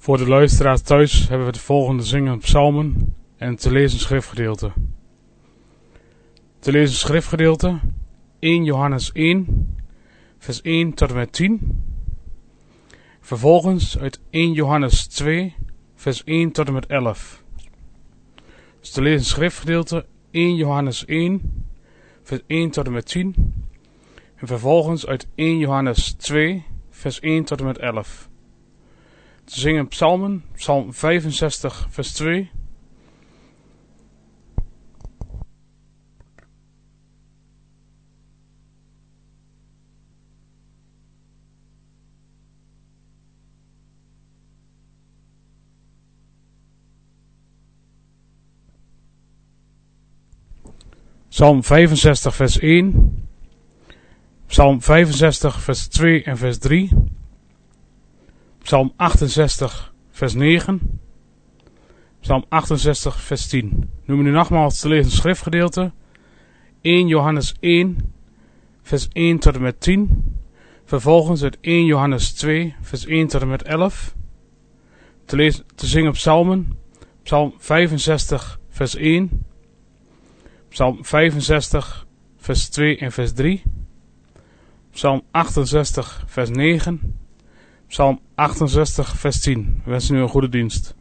Voor de luisteraars thuis hebben we de volgende zingen psalmen en te lezen schriftgedeelte. Te lezen schriftgedeelte 1 Johannes 1, vers 1 tot en met 10. Vervolgens uit 1 Johannes 2, vers 1 tot en met 11. Dus te lezen schriftgedeelte 1 Johannes 1, vers 1 tot en met 10. En vervolgens uit 1 Johannes 2, vers 1 tot en met 11. Te zingen psalmen, psalm 65, vers 2. Psalm 65, vers 1. Psalm 65, vers 2 en vers 3. Psalm 68, vers 9. Psalm 68, vers 10. Noem nu nogmaals te lezen schriftgedeelte. 1 Johannes 1, vers 1 tot en met 10. Vervolgens uit 1 Johannes 2, vers 1 tot en met 11. Te zingen psalmen. Psalm 65, vers 1. Psalm 65, vers 2 en vers 3. Psalm 68, vers 9. Psalm 68, vers 10. We wensen u een goede dienst.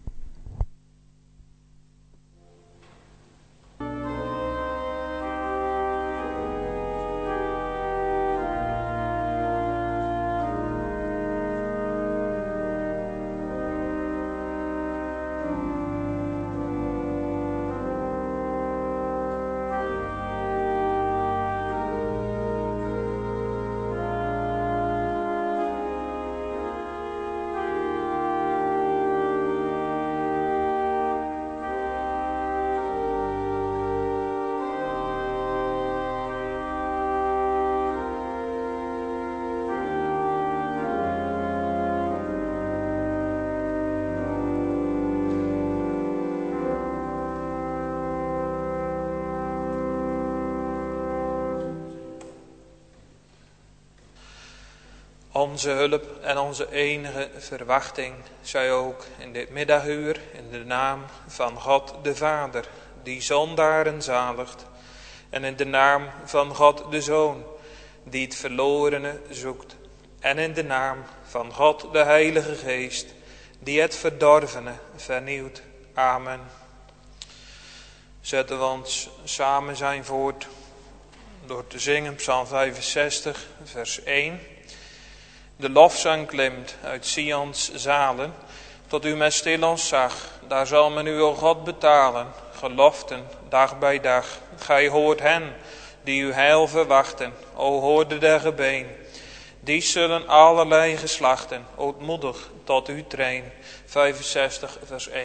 Onze hulp en onze enige verwachting zij ook in dit middaguur in de naam van God de Vader, die zondaren zaligt, en in de naam van God de Zoon, die het verlorene zoekt, en in de naam van God de Heilige Geest, die het verdorvene vernieuwt. Amen. Zetten we ons samen zijn voort door te zingen psalm 65, vers 1. De lofzang klimt uit Sions zalen, tot u met stil ons zag. Daar zal men u, o God, betalen, geloften, dag bij dag. Gij hoort hen, die uw heil verwachten, o hoorde der gebeen. Die zullen allerlei geslachten, ootmoedig tot u train. 65, vers 1.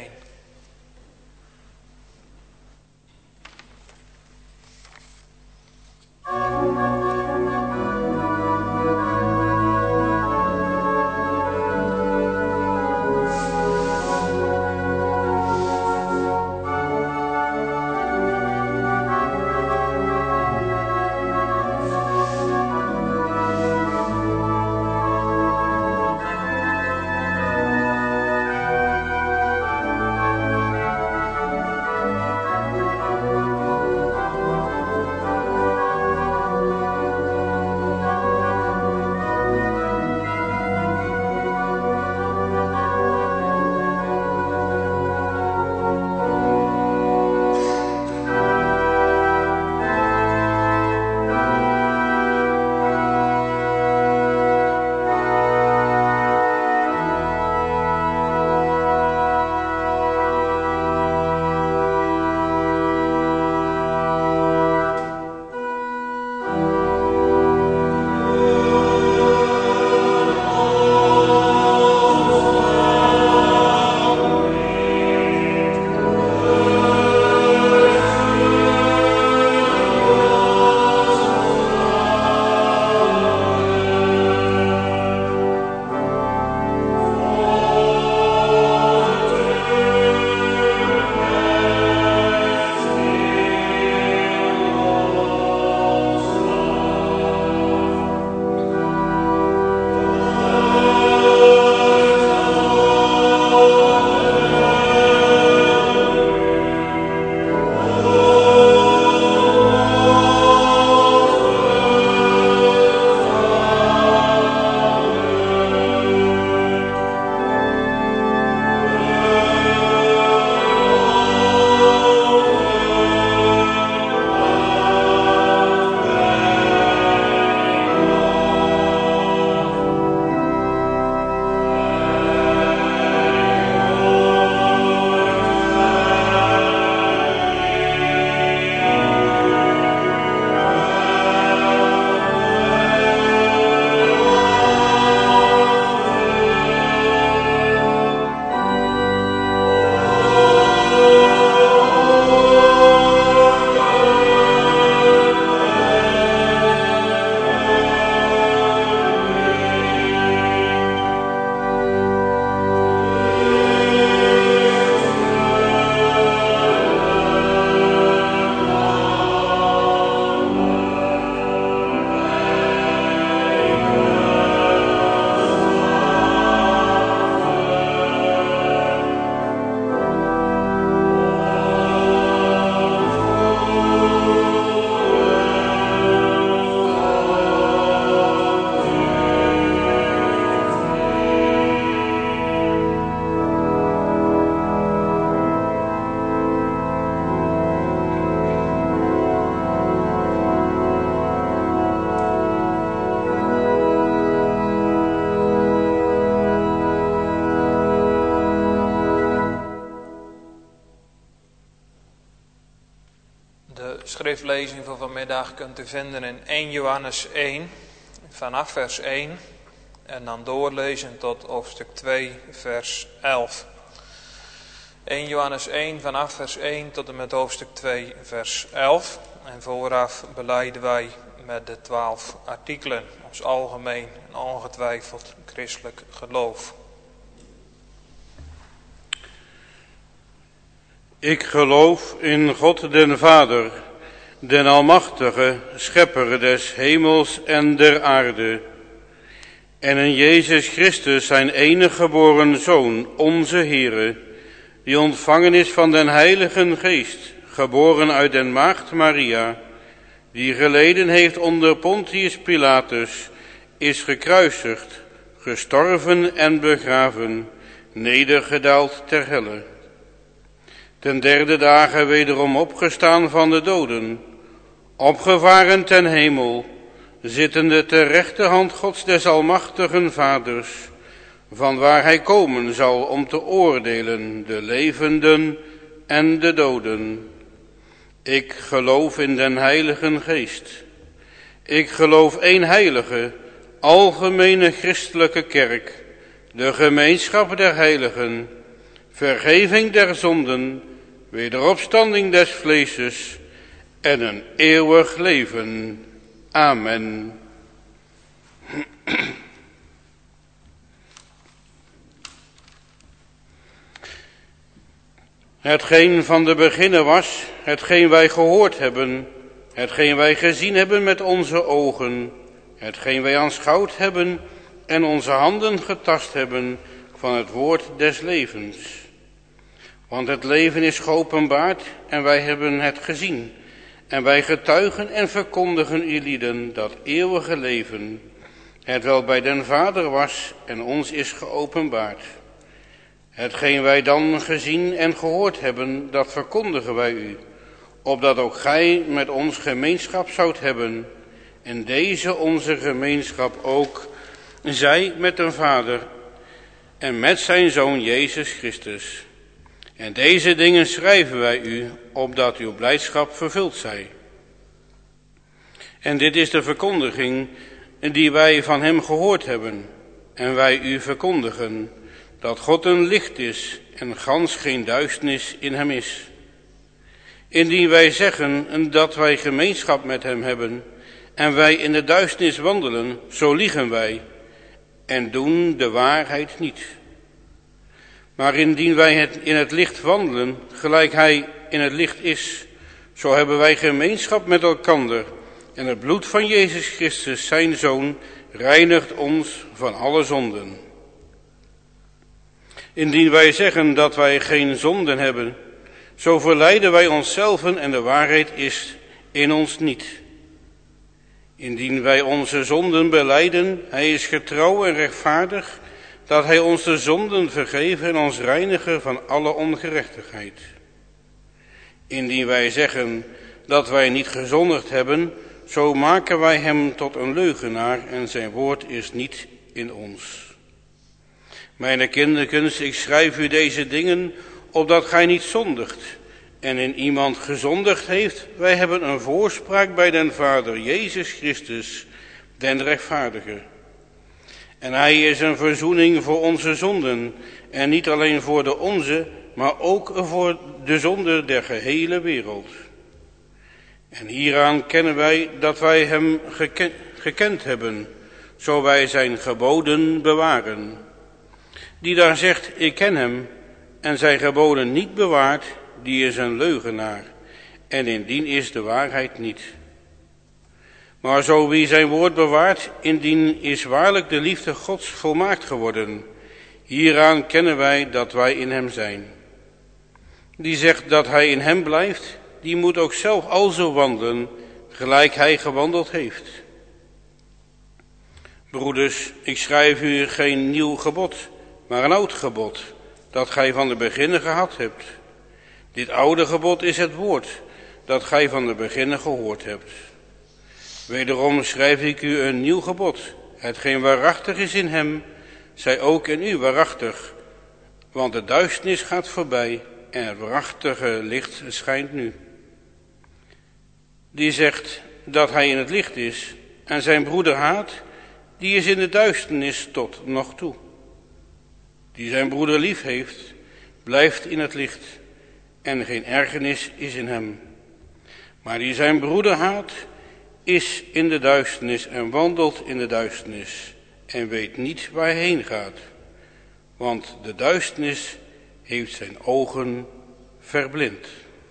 De schriftlezing van vanmiddag kunt u vinden in 1 Johannes 1, vanaf vers 1 en dan doorlezen tot hoofdstuk 2, vers 11. 1 Johannes 1 vanaf vers 1 tot en met hoofdstuk 2, vers 11. En vooraf belijden wij met de 12 artikelen, ons algemeen en ongetwijfeld christelijk geloof. Ik geloof in God den Vader, den Almachtige, Schepper des hemels en der aarde, en in Jezus Christus zijn enige geboren Zoon, onze Heere, die ontvangen is van den Heiligen Geest, geboren uit den Maagd Maria, die geleden heeft onder Pontius Pilatus, is gekruisigd, gestorven en begraven, nedergedaald ter helle. Ten derde dagen wederom opgestaan van de doden, opgevaren ten hemel, zittende ter rechterhand Gods des Almachtigen Vaders, vanwaar hij komen zal om te oordelen de levenden en de doden. Ik geloof in den Heiligen Geest. Ik geloof één heilige, algemene christelijke kerk, de gemeenschap der heiligen, vergeving der zonden, wederopstanding des vleeses en een eeuwig leven. Amen. Hetgeen van de beginnen was, hetgeen wij gehoord hebben, hetgeen wij gezien hebben met onze ogen, hetgeen wij aanschouwd hebben en onze handen getast hebben van het woord des levens. Want het leven is geopenbaard en wij hebben het gezien. En wij getuigen en verkondigen u lieden dat eeuwige leven, hetwel bij den Vader was en ons is geopenbaard. Hetgeen wij dan gezien en gehoord hebben, dat verkondigen wij u, opdat ook gij met ons gemeenschap zoudt hebben. En deze onze gemeenschap ook zij met den Vader en met zijn Zoon Jezus Christus. En deze dingen schrijven wij u, opdat uw blijdschap vervuld zij. En dit is de verkondiging die wij van hem gehoord hebben, en wij u verkondigen, dat God een licht is en gans geen duisternis in hem is. Indien wij zeggen dat wij gemeenschap met hem hebben, en wij in de duisternis wandelen, zo liegen wij, en doen de waarheid niet. Maar indien wij in het licht wandelen, gelijk hij in het licht is, zo hebben wij gemeenschap met elkander. En het bloed van Jezus Christus, zijn Zoon, reinigt ons van alle zonden. Indien wij zeggen dat wij geen zonden hebben, zo verleiden wij onszelven en de waarheid is in ons niet. Indien wij onze zonden belijden, hij is getrouw en rechtvaardig, dat hij ons de zonden vergeven en ons reinigen van alle ongerechtigheid. Indien wij zeggen dat wij niet gezondigd hebben, zo maken wij hem tot een leugenaar en zijn woord is niet in ons. Mijn kinderkens, ik schrijf u deze dingen, opdat gij niet zondigt. En in iemand gezondigd heeft, wij hebben een voorspraak bij den Vader, Jezus Christus, den rechtvaardige. En hij is een verzoening voor onze zonden, en niet alleen voor de onze, maar ook voor de zonde der gehele wereld. En hieraan kennen wij dat wij hem gekend hebben, zo wij zijn geboden bewaren. Die daar zegt, ik ken hem, en zijn geboden niet bewaart, die is een leugenaar, en indien is de waarheid niet. Maar zo wie zijn woord bewaart, indien is waarlijk de liefde Gods volmaakt geworden. Hieraan kennen wij dat wij in hem zijn. Die zegt dat hij in hem blijft, die moet ook zelf alzo wandelen, gelijk hij gewandeld heeft. Broeders, ik schrijf u geen nieuw gebod, maar een oud gebod, dat gij van de beginnen gehad hebt. Dit oude gebod is het woord, dat gij van de beginnen gehoord hebt. Wederom schrijf ik u een nieuw gebod, hetgeen waarachtig is in hem, zij ook in u waarachtig, want de duisternis gaat voorbij en het waarachtige licht schijnt nu. die zegt dat hij in het licht is en zijn broeder haat, die is in de duisternis tot nog toe. Die zijn broeder lief heeft, blijft in het licht en geen ergernis is in hem. Maar die zijn broeder haat, is in de duisternis en wandelt in de duisternis en weet niet waar hij heen gaat. Want de duisternis heeft zijn ogen verblind.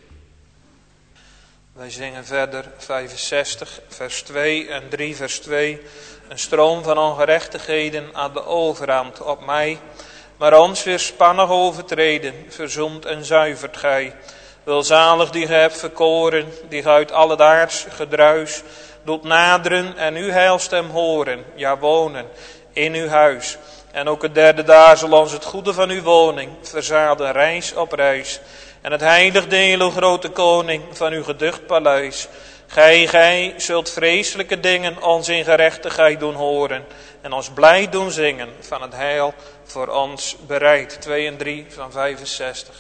Wij zingen verder 65 vers 2 en 3 vers 2. Een stroom van ongerechtigheden aan de overhand op mij, maar ons weer spannig overtreden, verzoent en zuivert gij. Welzalig die gij hebt verkoren, die gij uit alledaards gedruis doet naderen en uw heilstem horen, ja wonen in uw huis. En ook het derde daar zal ons het goede van uw woning verzaden reis op reis. En het heilig deel, o grote koning, van uw geducht paleis. Gij zult vreselijke dingen ons in gerechtigheid doen horen. En ons blij doen zingen van het heil voor ons bereid. 2 en 3 van 65.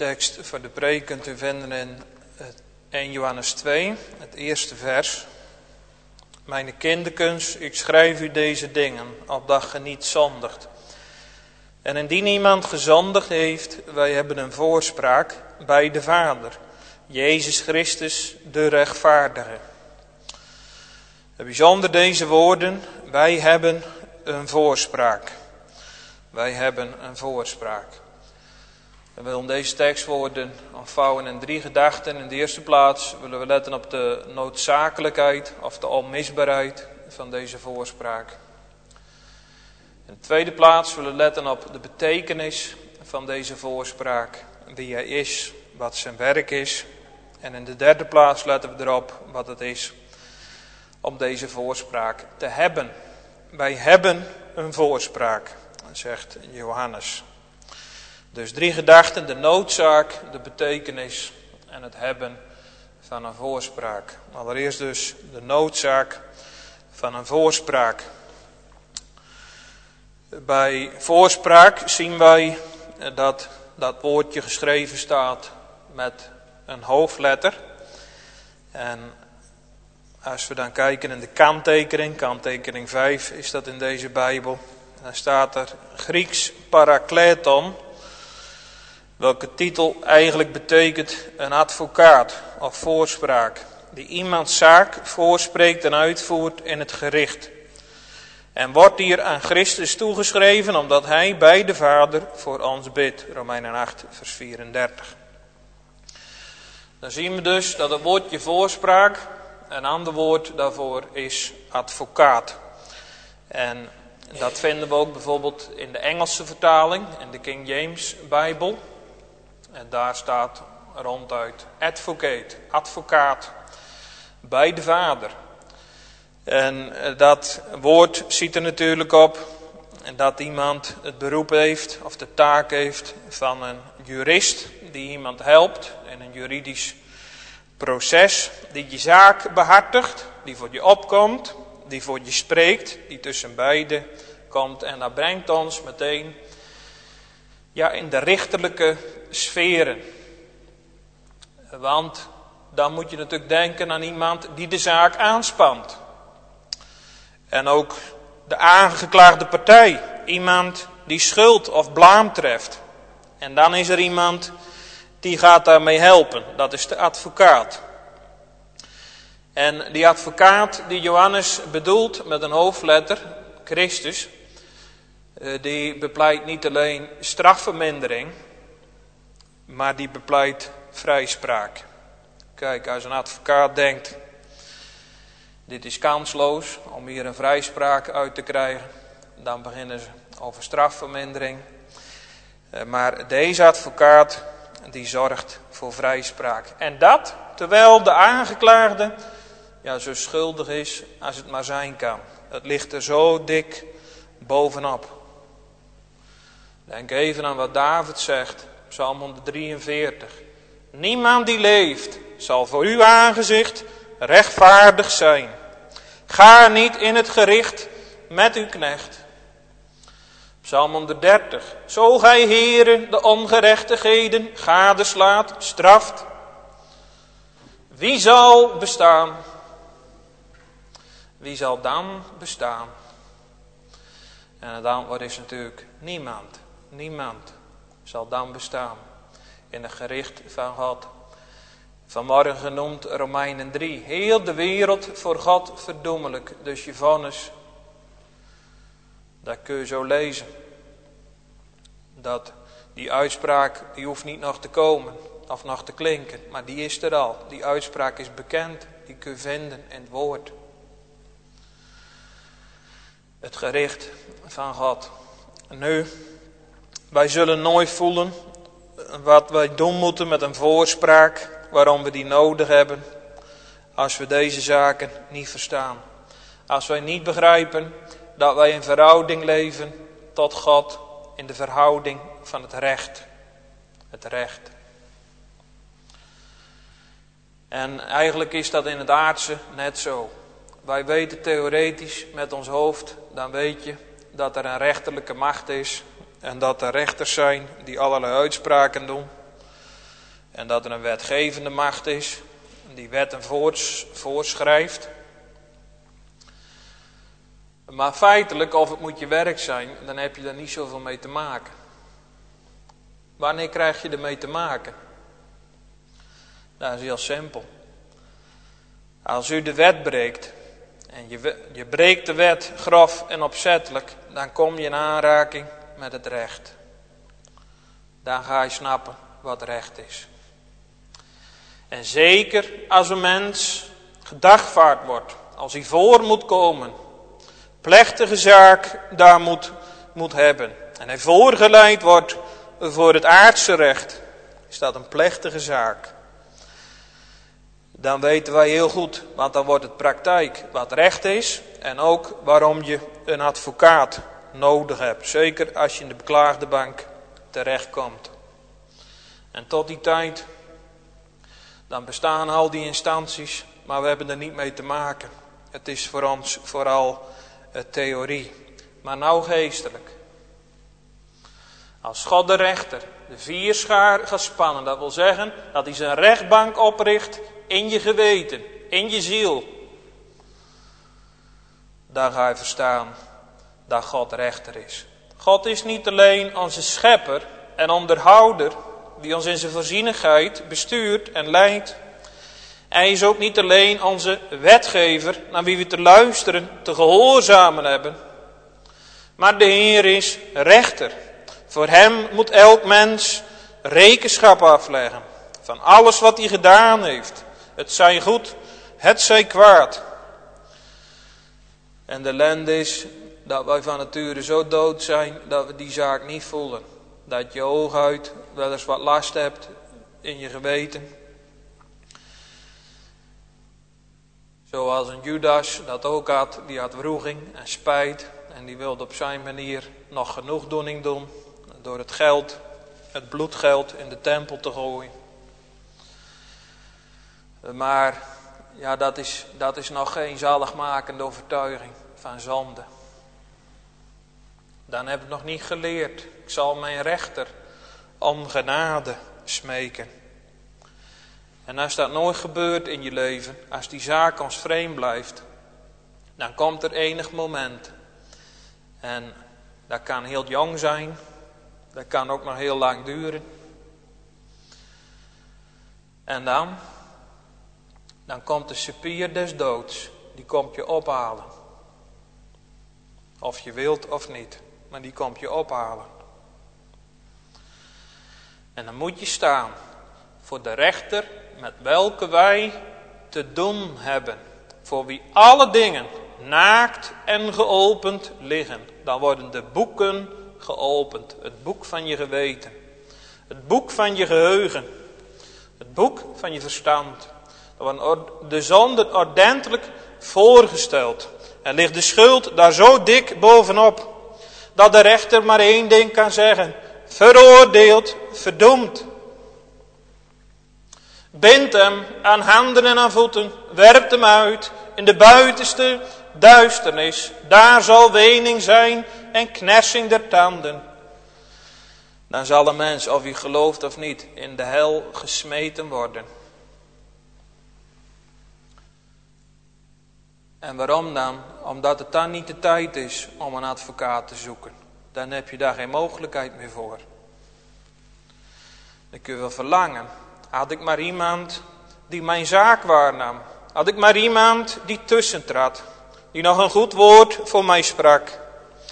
leestekst voor de preek kunt u vinden in 1 Johannes 2, het eerste vers. Mijn kinderkens, ik schrijf u deze dingen, opdat ge niet zondigt. En indien iemand gezondigd heeft, wij hebben een voorspraak bij de Vader, Jezus Christus, de rechtvaardige. Bijzonder deze woorden, wij hebben een voorspraak. Wij hebben een voorspraak. We willen deze tekstwoorden ontvouwen in 3 gedachten. In de eerste plaats willen we letten op de noodzakelijkheid of de onmisbaarheid van deze voorspraak. In de tweede plaats willen we letten op de betekenis van deze voorspraak. Wie hij is, wat zijn werk is. En in de derde plaats letten we erop wat het is om deze voorspraak te hebben. Wij hebben een voorspraak, zegt Johannes. Dus 3 gedachten, de noodzaak, de betekenis en het hebben van een voorspraak. Allereerst dus de noodzaak van een voorspraak. Bij voorspraak zien wij dat dat woordje geschreven staat met een hoofdletter. En als we dan kijken in de kanttekening 5 is dat in deze Bijbel. Dan staat er Grieks parakleton, welke titel eigenlijk betekent een advocaat of voorspraak. Die iemands zaak voorspreekt en uitvoert in het gericht. En wordt hier aan Christus toegeschreven omdat hij bij de Vader voor ons bidt. Romeinen 8 vers 34. Dan zien we dus dat het woordje voorspraak, een ander woord daarvoor is advocaat. En dat vinden we ook bijvoorbeeld in de Engelse vertaling, in de King James Bijbel. En daar staat ronduit advocate, advocaat, bij de Vader. En dat woord ziet er natuurlijk op dat iemand het beroep heeft of de taak heeft van een jurist die iemand helpt in een juridisch proces, die je zaak behartigt, die voor je opkomt, die voor je spreekt, die tussen beiden komt. En dat brengt ons meteen in de rechterlijke sferen. Want dan moet je natuurlijk denken aan iemand die de zaak aanspant. En ook de aangeklaagde partij. Iemand die schuld of blaam treft. En dan is er iemand die gaat daarmee helpen. Dat is de advocaat. En die advocaat die Johannes bedoelt met een hoofdletter, Christus, die bepleit niet alleen strafvermindering, maar die bepleit vrijspraak. Kijk, als een advocaat denkt, dit is kansloos om hier een vrijspraak uit te krijgen, dan beginnen ze over strafvermindering. Maar deze advocaat, die zorgt voor vrijspraak. En dat terwijl de aangeklaagde zo schuldig is als het maar zijn kan. Het ligt er zo dik bovenop. Denk even aan wat David zegt, Psalm 143. Niemand die leeft zal voor uw aangezicht rechtvaardig zijn. Ga niet in het gericht met uw knecht. Psalm 130. Zo gij, Heere, de ongerechtigheden gadeslaat, straft. Wie zal bestaan? Wie zal dan bestaan? En het antwoord is natuurlijk niemand. Niemand zal dan bestaan in het gericht van God. Vanmorgen genoemd Romeinen 3. Heel de wereld voor God verdoemelijk. Dus je vonnis, dat kun je zo lezen. Dat die uitspraak, die hoeft niet nog te komen of nog te klinken. Maar die is er al. Die uitspraak is bekend. Die kun je vinden in het woord. Het gericht van God. Nu, wij zullen nooit voelen wat wij doen moeten met een voorspraak, waarom we die nodig hebben, als we deze zaken niet verstaan. Als wij niet begrijpen dat wij in verhouding leven tot God, in de verhouding van het recht. Het recht. En eigenlijk is dat in het aardse net zo. Wij weten theoretisch met ons hoofd, dan weet je dat er een rechterlijke macht is en dat er rechters zijn die allerlei uitspraken doen. En dat er een wetgevende macht is, die wetten voorschrijft. Maar feitelijk, of het moet je werk zijn, dan heb je daar niet zoveel mee te maken. Wanneer krijg je ermee te maken? Dat is heel simpel. Als u de wet breekt, en je breekt de wet grof en opzettelijk, dan kom je in aanraking met het recht. Dan ga je snappen wat recht is. En zeker als een mens gedagvaard wordt, als hij voor moet komen, plechtige zaak daar moet hebben, en hij voorgeleid wordt voor het aardse recht, is dat een plechtige zaak. Dan weten wij heel goed, want dan wordt het praktijk wat recht is en ook waarom je een advocaat nodig hebt. Zeker als je in de beklaagde bank terechtkomt. En tot die tijd, dan bestaan al die instanties, maar we hebben er niet mee te maken. Het is voor ons vooral theorie, maar nou geestelijk. Als God de rechter de vierschaar gaat spannen, dat wil zeggen dat hij zijn rechtbank opricht in je geweten, in je ziel. Dan ga je verstaan dat God rechter is. God is niet alleen onze schepper en onderhouder, die ons in zijn voorzienigheid bestuurt en leidt. Hij is ook niet alleen onze wetgever, naar wie we te luisteren, te gehoorzamen hebben. Maar de Heer is rechter. Voor hem moet elk mens rekenschap afleggen van alles wat hij gedaan heeft. Het zij goed, het zij kwaad. En de ellende is dat wij van nature zo dood zijn dat we die zaak niet voelen. Dat je hooguit wel eens wat last hebt in je geweten. Zoals een Judas dat ook had, die had wroeging en spijt. En die wilde op zijn manier nog genoegdoening doen. Door het geld, het bloedgeld in de tempel te gooien. Maar ja, dat is nog geen zaligmakende overtuiging van zonde. Dan heb ik nog niet geleerd. Ik zal mijn rechter om genade smeken. En als dat nooit gebeurt in je leven, als die zaak ons vreemd blijft, dan komt er enig moment. En dat kan heel jong zijn, dat kan ook nog heel lang duren. En dan komt de cipier des doods, die komt je ophalen. Of je wilt of niet, maar die komt je ophalen. En dan moet je staan voor de rechter met welke wij te doen hebben. Voor wie alle dingen naakt en geopend liggen. Dan worden de boeken geopend. Het boek van je geweten. Het boek van je geheugen. Het boek van je verstand. Dan worden de zonden ordentelijk voorgesteld. En ligt de schuld daar zo dik bovenop. Dat de rechter maar één ding kan zeggen. Veroordeeld, verdoemd. Bind hem aan handen en aan voeten. Werpt hem uit in de buitenste duisternis. Daar zal wening zijn en knersing der tanden. Dan zal een mens, of hij gelooft of niet, in de hel gesmeten worden. En waarom dan? Omdat het dan niet de tijd is om een advocaat te zoeken. Dan heb je daar geen mogelijkheid meer voor. Dan kun je wel verlangen. Had ik maar iemand die mijn zaak waarnam. Had ik maar iemand die tussentrad. Die nog een goed woord voor mij sprak.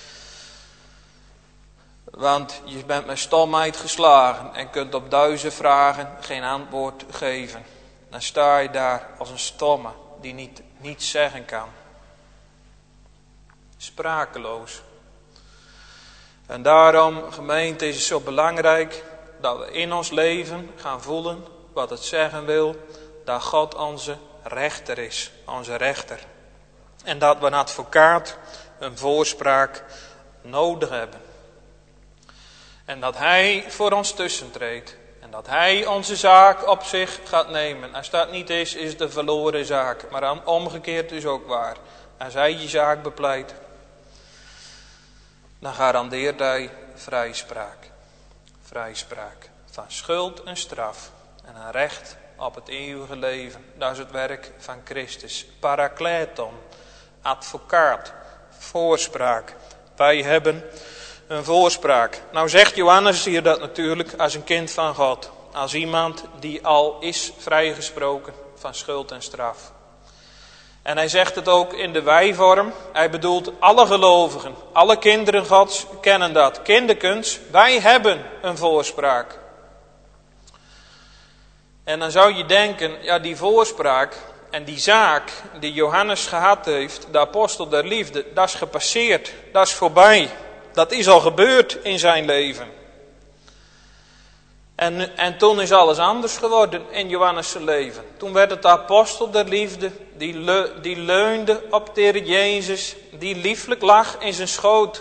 Want je bent met stomheid geslagen en kunt op 1000 vragen geen antwoord geven. Dan sta je daar als een stomme die niets zeggen kan. Sprakeloos. En daarom, gemeente, is het zo belangrijk dat we in ons leven gaan voelen wat het zeggen wil. Dat God onze rechter is, onze rechter. En dat we een advocaat, een voorspraak nodig hebben. En dat hij voor ons tussentreedt. En dat hij onze zaak op zich gaat nemen. Als dat niet is, is het een verloren zaak. Maar omgekeerd is ook waar. Als hij je zaak bepleit, dan garandeert hij vrijspraak. Vrijspraak van schuld en straf. en een recht op het eeuwige leven. Dat is het werk van Christus. Parakleton, advocaat, voorspraak. Wij hebben een voorspraak. Nou zegt Johannes hier dat natuurlijk als een kind van God. Als iemand die al is vrijgesproken van schuld en straf. En hij zegt het ook in de wijvorm. Hij bedoelt alle gelovigen, alle kinderen Gods kennen dat. Kinderkens, wij hebben een voorspraak. En dan zou je denken, ja, die voorspraak en die zaak die Johannes gehad heeft, de apostel der liefde, dat is gepasseerd, dat is voorbij. Dat is al gebeurd in zijn leven. En toen is alles anders geworden in Johannes' leven. Toen werd het de apostel der liefde, die leunde op de Heer Jezus, die lieflijk lag in zijn schoot.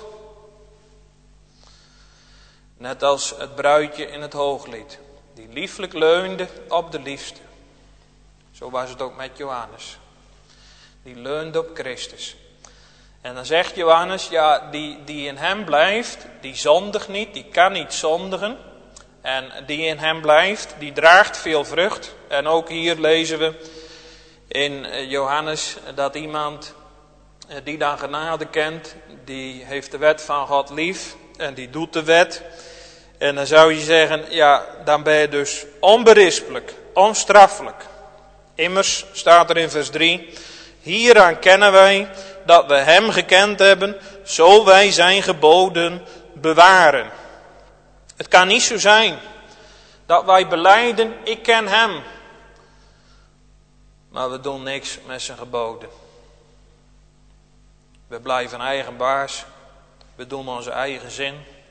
Net als het bruidje in het hooglied, die lieflijk leunde op de liefste. Zo was het ook met Johannes. Die leunde op Christus. En dan zegt Johannes, ja, die in hem blijft, die zondigt niet, die kan niet zondigen. En die in hem blijft, die draagt veel vrucht. En ook hier lezen we in Johannes dat iemand die dan genade kent, die heeft de wet van God lief en die doet de wet. En dan zou je zeggen, ja, dan ben je dus onberispelijk, onstraffelijk. Immers staat er in vers 3, hieraan kennen wij dat we hem gekend hebben, zo wij zijn geboden bewaren. Het kan niet zo zijn dat wij belijden, ik ken hem. Maar we doen niks met zijn geboden. We blijven eigen baas. We doen onze eigen zin.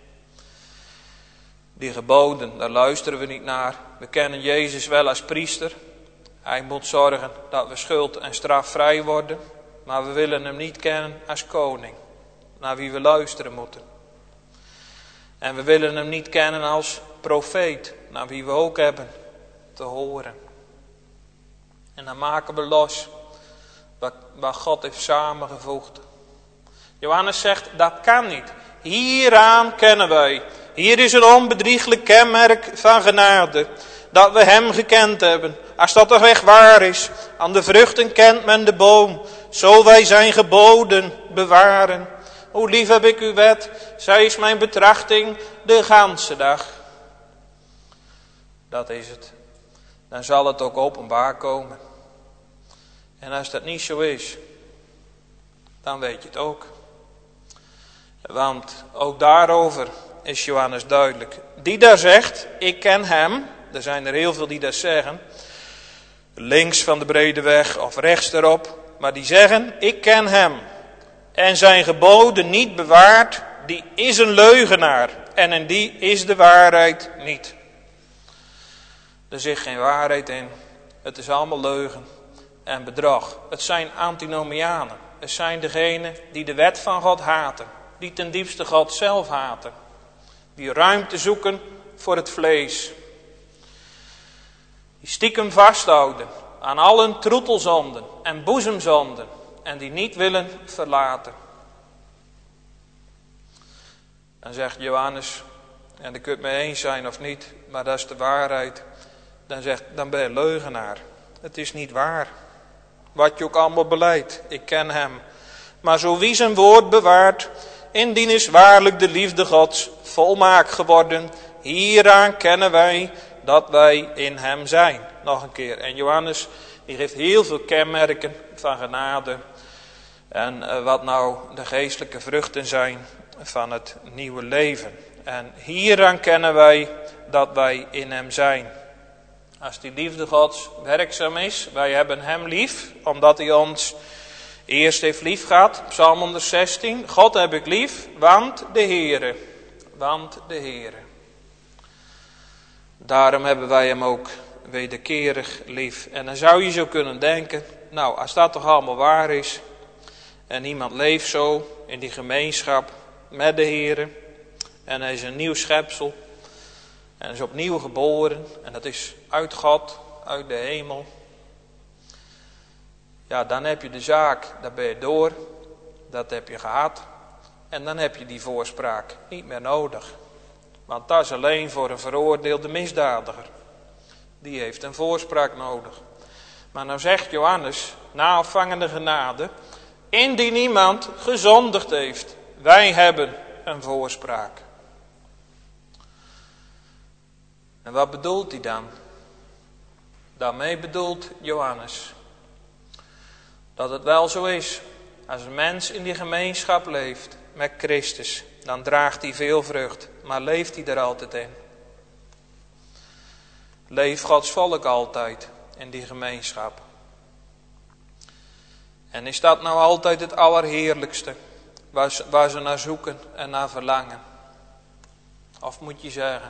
Die geboden, daar luisteren we niet naar. We kennen Jezus wel als priester. Hij moet zorgen dat we schuld en straf vrij worden. Maar we willen hem niet kennen als koning. Naar wie we luisteren moeten. En we willen hem niet kennen als profeet, naar wie we ook hebben te horen. En dan maken we los wat God heeft samengevoegd. Johannes zegt, dat kan niet. Hieraan kennen wij. Hier is een onbedrieglijk kenmerk van genade. Dat we hem gekend hebben. Als dat toch echt waar is. Aan de vruchten kent men de boom. Zo wij zijn geboden bewaren. Hoe lief heb ik uw wet, zij is mijn betrachting de ganse dag. Dat is het. Dan zal het ook openbaar komen. En als dat niet zo is, dan weet je het ook. Want ook daarover is Johannes duidelijk. Die daar zegt, ik ken hem. Er zijn er heel veel die dat zeggen. Links van de brede weg of rechts erop. Maar die zeggen, ik ken hem. En zijn geboden niet bewaart, die is een leugenaar. En in die is de waarheid niet. Er zit geen waarheid in. Het is allemaal leugen en bedrog. Het zijn antinomianen. Het zijn degenen die de wet van God haten. Die ten diepste God zelf haten. Die ruimte zoeken voor het vlees. Die stiekem vasthouden aan allen troetelzonden en boezemzonden. En die niet willen verlaten. Dan zegt Johannes, en daar kun je het mee eens zijn of niet, maar dat is de waarheid. Dan ben je leugenaar. Het is niet waar. Wat je ook allemaal belijdt, ik ken hem. Maar zo wie zijn woord bewaart, indien is waarlijk de liefde Gods volmaakt geworden. Hieraan kennen wij dat wij in hem zijn. Nog een keer. En Johannes, die geeft heel veel kenmerken van genade. En wat nou de geestelijke vruchten zijn van het nieuwe leven. En hieraan kennen wij dat wij in hem zijn. Als die liefde Gods werkzaam is, wij hebben hem lief, omdat hij ons eerst heeft lief gehad. Psalm 116, God heb ik lief, want de Heere. Want de Heere. Daarom hebben wij hem ook wederkerig lief. En dan zou je zo kunnen denken, nou als dat toch allemaal waar is. En iemand leeft zo in die gemeenschap met de Heere. En hij is een nieuw schepsel. En is opnieuw geboren. En dat is uit God, uit de hemel. Ja, dan heb je de zaak, daar ben je door. Dat heb je gehad. En dan heb je die voorspraak niet meer nodig. Want dat is alleen voor een veroordeelde misdadiger. Die heeft een voorspraak nodig. Maar nou zegt Johannes, na ontvangende genade, indien iemand gezondigd heeft, wij hebben een voorspraak. En wat bedoelt hij dan? Daarmee bedoelt Johannes dat het wel zo is. Als een mens in die gemeenschap leeft met Christus, dan draagt hij veel vrucht. Maar leeft hij er altijd in? Leeft Gods volk altijd in die gemeenschap? En is dat nou altijd het allerheerlijkste waar ze naar zoeken en naar verlangen? Of moet je zeggen,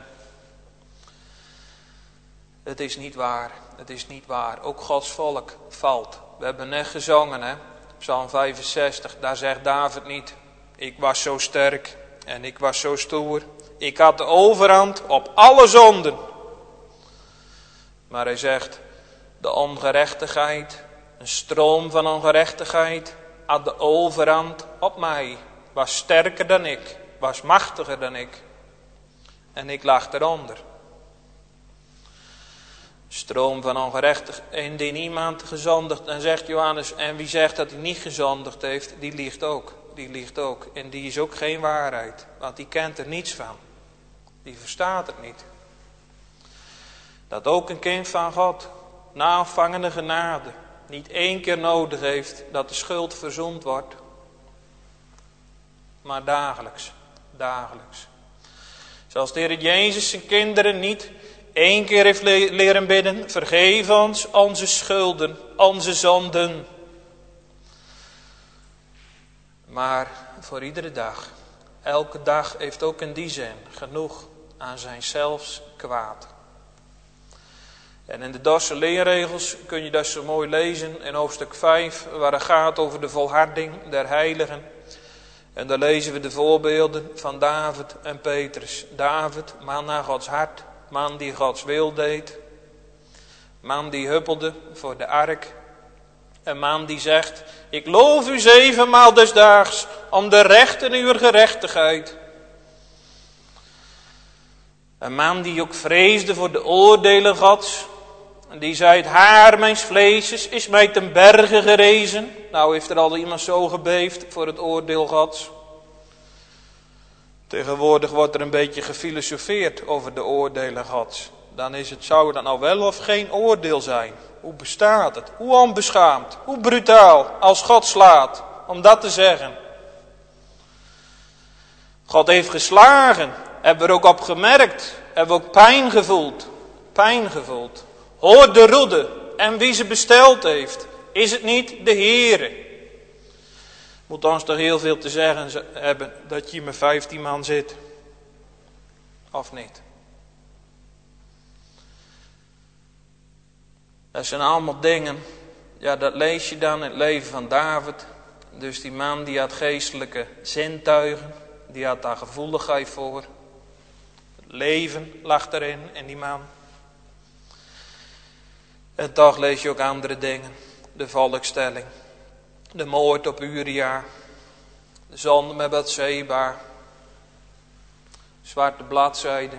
het is niet waar, het is niet waar. Ook Gods volk valt. We hebben net gezongen, hè? Psalm 65, daar zegt David niet, ik was zo sterk en ik was zo stoer. Ik had de overhand op alle zonden. Maar hij zegt, de ongerechtigheid, een stroom van ongerechtigheid, had de overhand op mij. Was sterker dan ik, was machtiger dan ik. En ik lag eronder. Stroom van ongerechtigheid, indien iemand gezondigd, en zegt Johannes, en wie zegt dat hij niet gezondigd heeft, die liegt ook. Die liegt ook. En die is ook geen waarheid, want die kent er niets van. Die verstaat het niet. Dat ook een kind van God, na ontvangende genade, niet 1 keer nodig heeft dat de schuld verzoend wordt. Maar dagelijks, dagelijks. Zoals de Heer Jezus zijn kinderen niet 1 keer heeft leren bidden, vergeef ons onze schulden, onze zonden. Maar voor iedere dag, elke dag heeft ook in die zin genoeg aan zijn zelfs kwaad. En in de Dorse leerregels kun je dat zo mooi lezen in hoofdstuk 5, waar het gaat over de volharding der heiligen. En daar lezen we de voorbeelden van David en Petrus. David, man naar Gods hart, man die Gods wil deed. Man die huppelde voor de ark. Een man die zegt, ik loof u 7 maal des daags om de rechten uw gerechtigheid. Een man die ook vreesde voor de oordelen Gods. En die zei, het haar mijns vleeses is mij ten berge gerezen. Nou heeft er al iemand zo gebeefd voor het oordeel Gods. Tegenwoordig wordt er een beetje gefilosofeerd over de oordelen Gods. Dan is het, zou dat nou wel of geen oordeel zijn? Hoe bestaat het? Hoe onbeschaamd? Hoe brutaal als God slaat? Om dat te zeggen. God heeft geslagen. Hebben we er ook op gemerkt. Hebben we ook pijn gevoeld. Pijn gevoeld. Hoor de roede en wie ze besteld heeft. Is het niet de Heere? Moet ons toch heel veel te zeggen hebben dat je hier met 15 man zit. Of niet? Dat zijn allemaal dingen. Ja, dat lees je dan in het leven van David. Dus die man die had geestelijke zintuigen. Die had daar gevoeligheid voor. Het leven lag erin in die man. En toch lees je ook andere dingen. De volkstelling. De moord op Uria. De zonde met Bathseba. Zwarte bladzijden.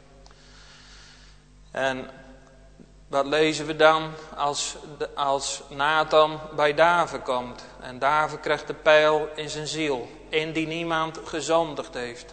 En wat lezen we dan als Nathan bij David komt. En David krijgt de pijl in zijn ziel. Indien niemand gezondigd heeft.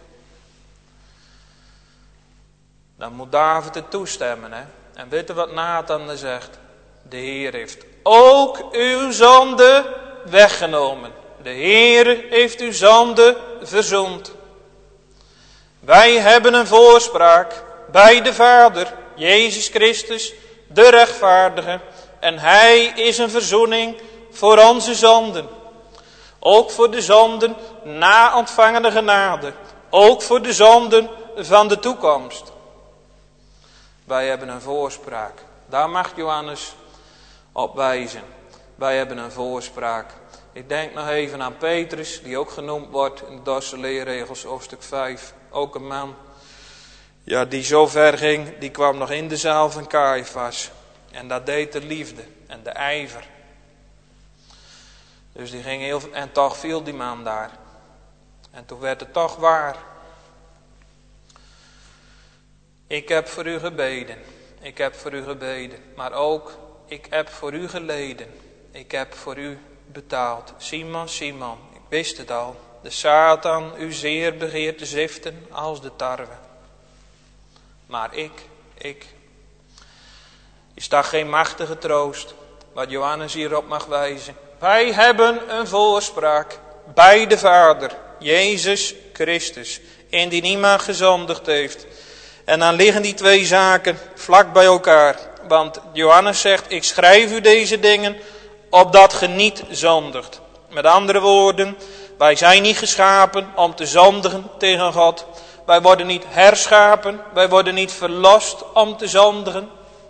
Dan moet David het toestemmen. Hè? En weet je wat Nathan er zegt? De Heer heeft ook uw zonde weggenomen. De Heer heeft uw zonde verzoend. Wij hebben een voorspraak bij de Vader, Jezus Christus, de rechtvaardige. En Hij is een verzoening voor onze zonden. Ook voor de zonden na ontvangende genade. Ook voor de zonden van de toekomst. Wij hebben een voorspraak. Daar mag Johannes op wijzen. Wij hebben een voorspraak. Ik denk nog even aan Petrus, die ook genoemd wordt in de Dorse leerregels, hoofdstuk 5. Ook een man, ja, die zo ver ging, die kwam nog in de zaal van Caiaphas. En dat deed de liefde en de ijver. Dus die ging en toch viel die man daar. En toen werd het toch waar. Ik heb voor u gebeden. ik heb voor u gebeden. Maar ook, ik heb voor u geleden. Ik heb voor u betaald. Simon, Simon, ik wist het al. De Satan u zeer begeert te ziften als de tarwe. Maar ik. Is dat geen machtige troost, wat Johannes hierop mag wijzen? Wij hebben een voorspraak bij de Vader, Jezus Christus, in die niemand gezondigd heeft. En dan liggen die twee zaken vlak bij elkaar. Want Johannes zegt, ik schrijf u deze dingen, opdat ge niet zondigt. Met andere woorden, wij zijn niet geschapen om te zondigen tegen God. Wij worden niet herschapen, wij worden niet verlost om te zondigen.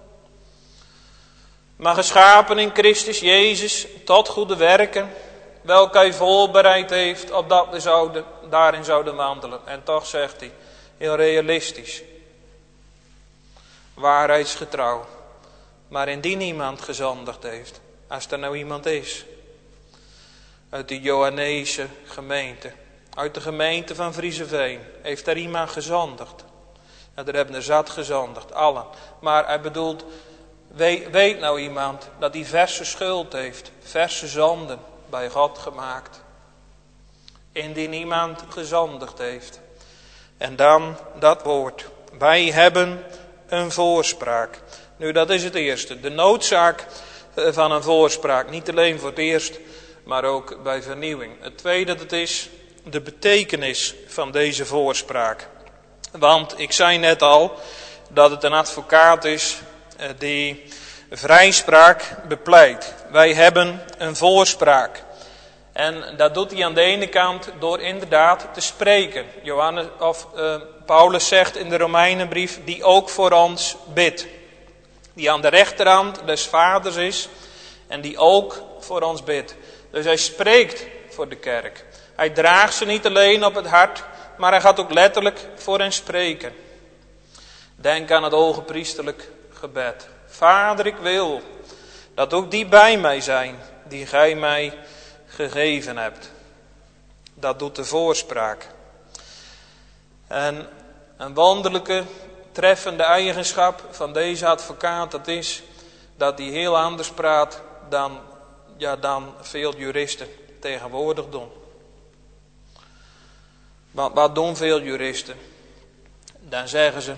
Maar geschapen in Christus Jezus tot goede werken, welke hij voorbereid heeft, opdat we daarin zouden wandelen. En toch zegt hij, heel realistisch, waarheidsgetrouw. Maar indien iemand gezondigd heeft, als er nou iemand is, uit de Johannese gemeente, uit de gemeente van Vriezeveen, heeft er iemand gezondigd. En er hebben er zat gezondigd, allen. Maar hij bedoelt, weet nou iemand dat hij verse schuld heeft, verse zonden bij God gemaakt. Indien iemand gezondigd heeft. En dan dat woord, wij hebben een voorspraak. Nu, dat is het eerste. De noodzaak van een voorspraak. Niet alleen voor het eerst, maar ook bij vernieuwing. Het tweede, dat is de betekenis van deze voorspraak. Want ik zei net al dat het een advocaat is die vrijspraak bepleit. Wij hebben een voorspraak. En dat doet hij aan de ene kant door inderdaad te spreken. Paulus zegt in de Romeinenbrief, die ook voor ons bidt. Die aan de rechterhand des Vaders is en die ook voor ons bidt. Dus hij spreekt voor de kerk. Hij draagt ze niet alleen op het hart, maar hij gaat ook letterlijk voor hen spreken. Denk aan het hogepriesterlijk gebed. Vader, ik wil dat ook die bij mij zijn die gij mij gegeven hebt. Dat doet de voorspraak. En een wonderlijke, treffende eigenschap van deze advocaat, dat is dat hij heel anders praat dan veel juristen tegenwoordig doen. Wat doen veel juristen? Dan zeggen ze,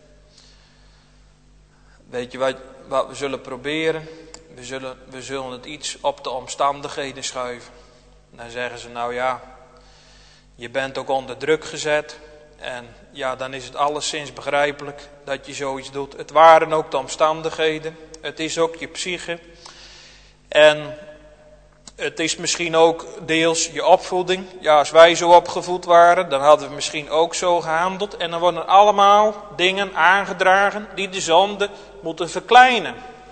weet je wat we zullen proberen? We zullen het iets op de omstandigheden schuiven. Dan zeggen ze, nou ja, je bent ook onder druk gezet. En ja, dan is het alleszins begrijpelijk dat je zoiets doet. Het waren ook de omstandigheden. Het is ook je psyche. En het is misschien ook deels je opvoeding. Ja, als wij zo opgevoed waren, dan hadden we misschien ook zo gehandeld. En dan worden allemaal dingen aangedragen die de zonde moeten verkleinen.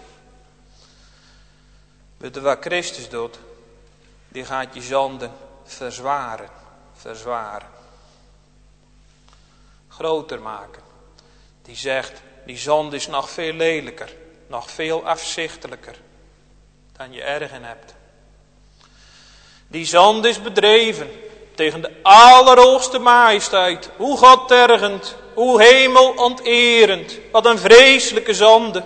Weet je wat Christus doet? Die gaat je zonde verzwaren. Groter maken. Die zegt, die zonde is nog veel lelijker. Nog veel afzichtelijker. Dan je ergen hebt. Die zonde is bedreven tegen de allerhoogste majesteit. Hoe godtergend, hoe hemelonterend. Wat een vreselijke zonde.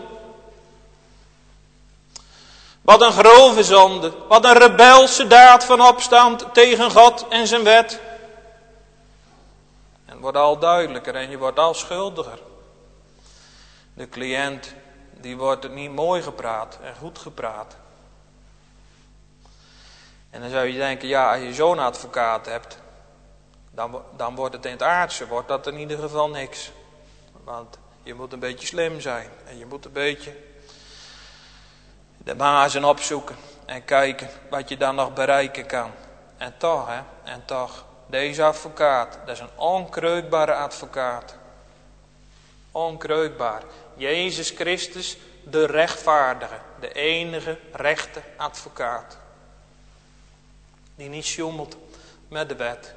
Wat een grove zonde. Wat een rebelse daad van opstand tegen God en zijn wet. En het wordt al duidelijker en je wordt al schuldiger. De cliënt, die wordt het niet mooi gepraat en goed gepraat. En dan zou je denken, ja, als je zo'n advocaat hebt, dan wordt het in het aardse, wordt dat in ieder geval niks. Want je moet een beetje slim zijn en je moet een beetje de mazen opzoeken en kijken wat je dan nog bereiken kan. En toch, deze advocaat, dat is een onkreukbare advocaat. Onkreukbaar. Jezus Christus, de rechtvaardige, de enige rechte advocaat. Die niet sjoemelt met de wet.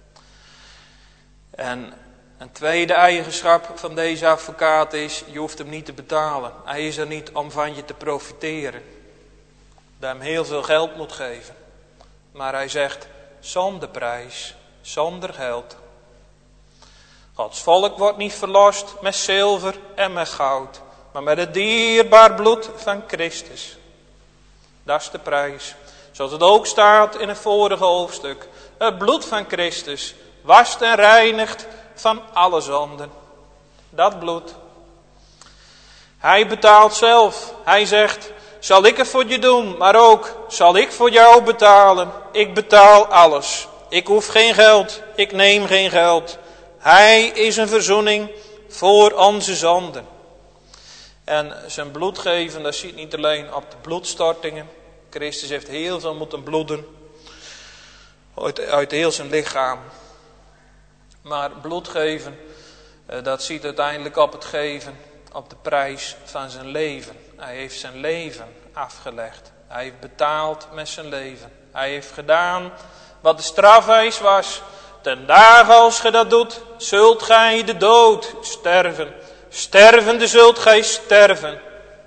En een tweede eigenschap van deze advocaat is, je hoeft hem niet te betalen. Hij is er niet om van je te profiteren. Dat hem heel veel geld moet geven. Maar hij zegt, zonder prijs, zonder geld. Gods volk wordt niet verlost met zilver en met goud. maar met het dierbaar bloed van Christus. Dat is de prijs. Zoals het ook staat in het vorige hoofdstuk. Het bloed van Christus wast en reinigt van alle zonden. Dat bloed. Hij betaalt zelf. Hij zegt, zal ik het voor je doen, maar ook zal ik voor jou betalen. Ik betaal alles. Ik hoef geen geld. Ik neem geen geld. Hij is een verzoening voor onze zonden. En zijn bloed geven, dat ziet niet alleen op de bloedstortingen. Christus heeft heel veel moeten bloeden. Uit heel zijn lichaam. Maar bloed geven, dat ziet uiteindelijk op het geven, op de prijs van zijn leven. Hij heeft zijn leven afgelegd. Hij heeft betaald met zijn leven. Hij heeft gedaan wat de strafeis was. Ten dagen als ge dat doet, zult gij de dood sterven. Stervende zult gij sterven.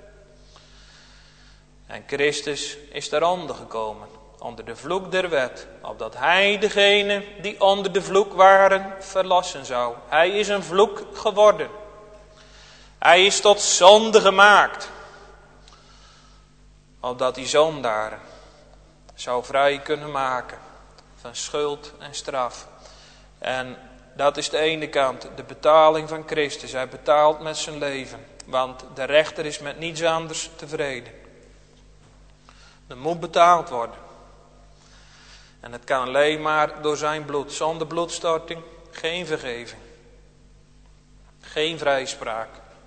En Christus is daaronder gekomen, onder de vloek der wet, opdat hij degene die onder de vloek waren verlossen zou. Hij is een vloek geworden. Hij is tot zonde gemaakt, opdat hij zondaren zou vrij kunnen maken van schuld en straf. En dat is de ene kant, de betaling van Christus. Hij betaalt met zijn leven, want de rechter is met niets anders tevreden. Er moet betaald worden. En het kan alleen maar door zijn bloed. Zonder bloedstorting geen vergeving. Geen vrijspraak.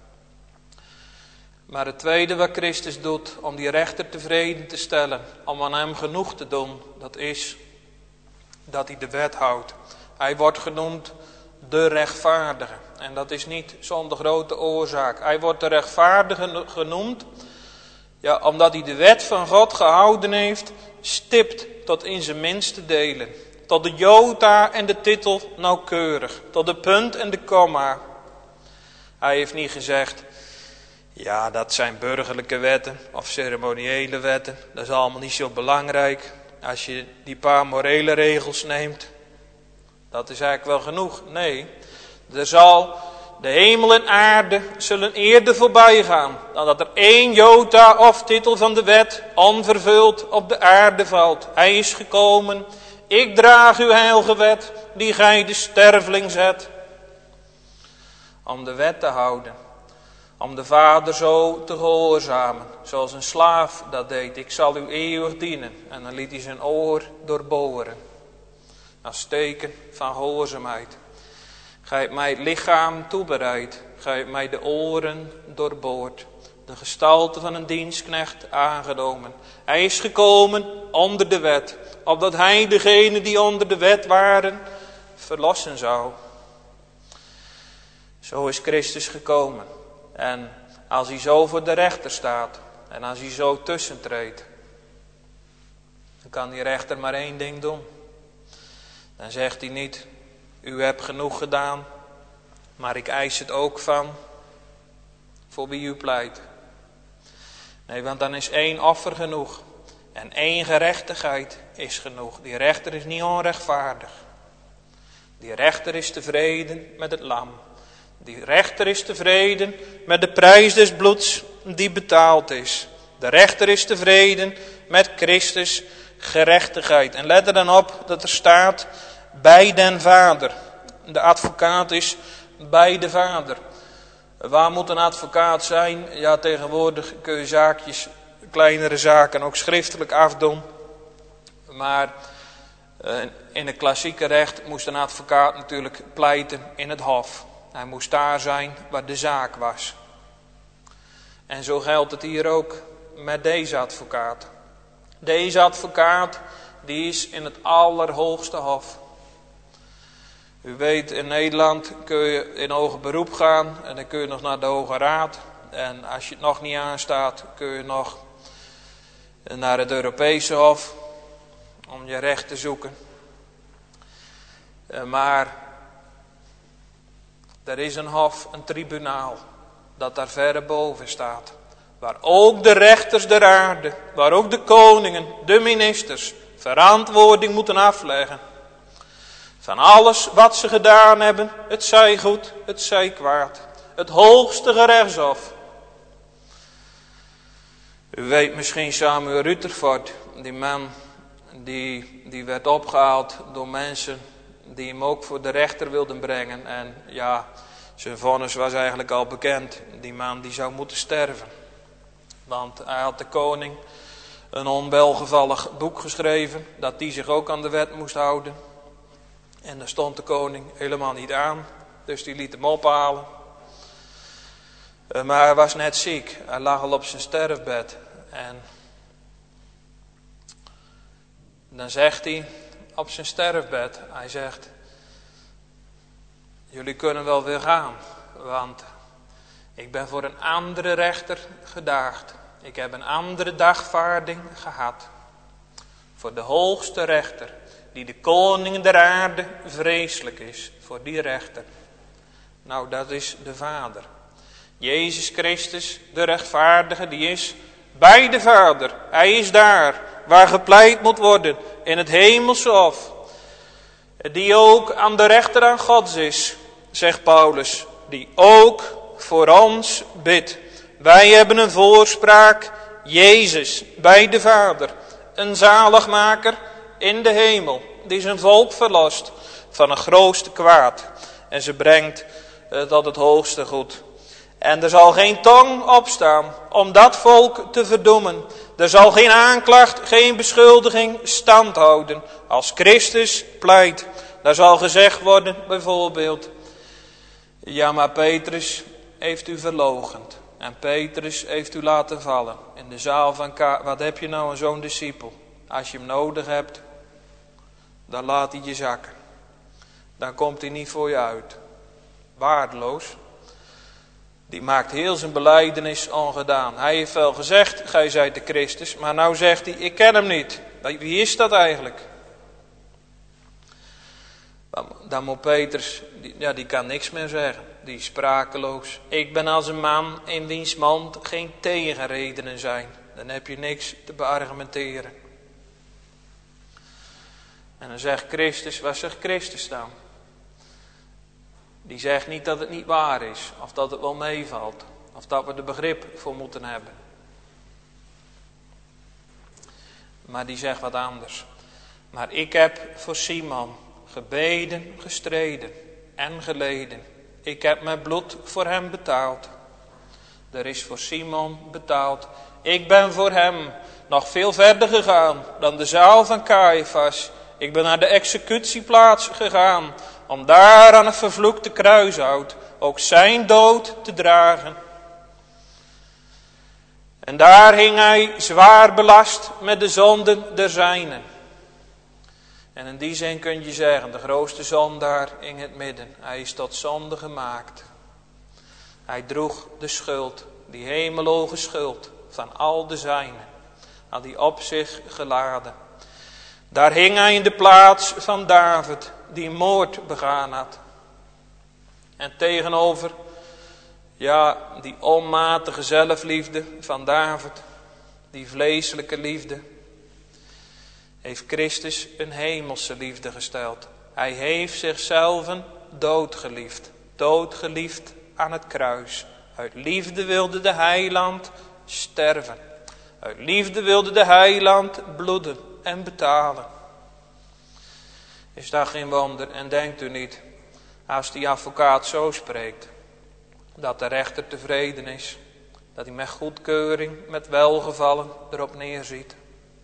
Maar het tweede wat Christus doet om die rechter tevreden te stellen, om aan hem genoeg te doen, dat is dat hij de wet houdt. Hij wordt genoemd de rechtvaardige. En dat is niet zonder grote oorzaak. Hij wordt de rechtvaardige genoemd, ja, omdat hij de wet van God gehouden heeft, stipt tot in zijn minste delen. Tot de jota en de titel nauwkeurig. Tot de punt en de komma. Hij heeft niet gezegd, ja, dat zijn burgerlijke wetten of ceremoniële wetten. Dat is allemaal niet zo belangrijk. Als je die paar morele regels neemt, dat is eigenlijk wel genoeg. Nee, er zal de hemel en aarde zullen eerder voorbij gaan dan dat er 1 jota of titel van de wet onvervuld op de aarde valt. Hij is gekomen, ik draag uw heilige wet, die gij de sterveling zet. Om de wet te houden, om de vader zo te gehoorzamen, zoals een slaaf dat deed. Ik zal u eeuwig dienen. En dan liet hij zijn oor doorboren. Als teken van gehoorzaamheid. Gij hebt mij het lichaam toebereid. Gij hebt mij de oren doorboord. De gestalte van een dienstknecht aangenomen. Hij is gekomen onder de wet. Opdat hij degenen die onder de wet waren verlossen zou. Zo is Christus gekomen. En als hij zo voor de rechter staat. En als hij zo tussentreedt. Dan kan die rechter maar 1 ding doen. Dan zegt hij niet, u hebt genoeg gedaan, maar ik eis het ook van voor wie u pleit. Nee, want dan is 1 offer genoeg. En 1 gerechtigheid is genoeg. Die rechter is niet onrechtvaardig. Die rechter is tevreden met het lam. Die rechter is tevreden met de prijs des bloeds die betaald is. De rechter is tevreden met Christus gerechtigheid. En let er dan op dat er staat bij den Vader. De advocaat is bij de Vader. Waar moet een advocaat zijn? Ja, tegenwoordig kun je zaakjes, kleinere zaken ook schriftelijk afdoen. Maar in het klassieke recht moest een advocaat natuurlijk pleiten in het hof. Hij moest daar zijn waar de zaak was. En zo geldt het hier ook met deze advocaat. Deze advocaat die is in het allerhoogste hof. U weet, in Nederland kun je in hoger beroep gaan en dan kun je nog naar de Hoge Raad. En als je het nog niet aanstaat, kun je nog naar het Europese Hof om je recht te zoeken. Maar er is een hof, een tribunaal, dat daar verre boven staat. Waar ook de rechters der aarde, waar ook de koningen, de ministers verantwoording moeten afleggen. Van alles wat ze gedaan hebben, het zij goed, het zij kwaad. Het hoogste gerechtshof, U weet misschien Samuel Rutherford, die man die werd opgehaald door mensen die hem ook voor de rechter wilden brengen. En ja, zijn vonnis was eigenlijk al bekend. Die man die zou moeten sterven. Want hij had de koning een onwelgevallig boek geschreven, dat die zich ook aan de wet moest houden. En daar stond de koning helemaal niet aan, dus die liet hem ophalen. Maar hij was net ziek, hij lag al op zijn sterfbed. En dan zegt hij op zijn sterfbed, hij zegt: jullie kunnen wel weer gaan, want ik ben voor een andere rechter gedaagd. Ik heb een andere dagvaarding gehad. Voor de hoogste rechter, die de koning der aarde vreselijk is. Voor die rechter. Nou, dat is de Vader. Jezus Christus, de rechtvaardige, die is bij de Vader. Hij is daar, waar gepleit moet worden, in het hemelse hof. Die ook aan de rechter aan Gods is, zegt Paulus. Die ook voor ons bidt. Wij hebben een voorspraak, Jezus, bij de Vader. Een zaligmaker in de hemel, die zijn volk verlost van een grootste kwaad. En ze brengt tot het hoogste goed. En er zal geen tong opstaan om dat volk te verdoemen. Er zal geen aanklacht, geen beschuldiging stand houden. Als Christus pleit, daar zal gezegd worden bijvoorbeeld: ja, maar Petrus heeft u verloochend. En Petrus heeft u laten vallen in de zaal van Wat heb je nou aan zo'n discipel? Als je hem nodig hebt, dan laat hij je zakken. Dan komt hij niet voor je uit. Waardeloos. Die maakt heel zijn belijdenis ongedaan. Hij heeft wel gezegd, gij zijt de Christus. Maar nou zegt hij, ik ken hem niet. Wie is dat eigenlijk? Dan moet Petrus, die kan niks meer zeggen. Die is sprakeloos. Ik ben als een man in wiens mond geen tegenredenen zijn. Dan heb je niks te beargumenteren. En dan zegt Christus, wat zegt Christus dan? Die zegt niet dat het niet waar is. Of dat het wel meevalt. Of dat we er begrip voor moeten hebben. Maar die zegt wat anders. Maar ik heb voor Simon gebeden, gestreden en geleden. Ik heb mijn bloed voor hem betaald. Er is voor Simon betaald. Ik ben voor hem nog veel verder gegaan dan de zaal van Caiaphas. Ik ben naar de executieplaats gegaan om daar aan het vervloekte kruishout ook zijn dood te dragen. En daar hing hij zwaar belast met de zonden der zijnen. En in die zin kun je zeggen, de grootste zondaar in het midden. Hij is tot zonde gemaakt. Hij droeg de schuld, die hemelhoge schuld van al de zijnen. Had hij op zich geladen. Daar hing hij in de plaats van David, die moord begaan had. En tegenover, die onmatige zelfliefde van David, die vleeselijke liefde, heeft Christus een hemelse liefde gesteld. Hij heeft zichzelf doodgeliefd. Doodgeliefd aan het kruis. Uit liefde wilde de heiland sterven. Uit liefde wilde de heiland bloeden en betalen. Is dat geen wonder? En denkt u niet, als die advocaat zo spreekt, dat de rechter tevreden is. Dat hij met goedkeuring, met welgevallen erop neerziet.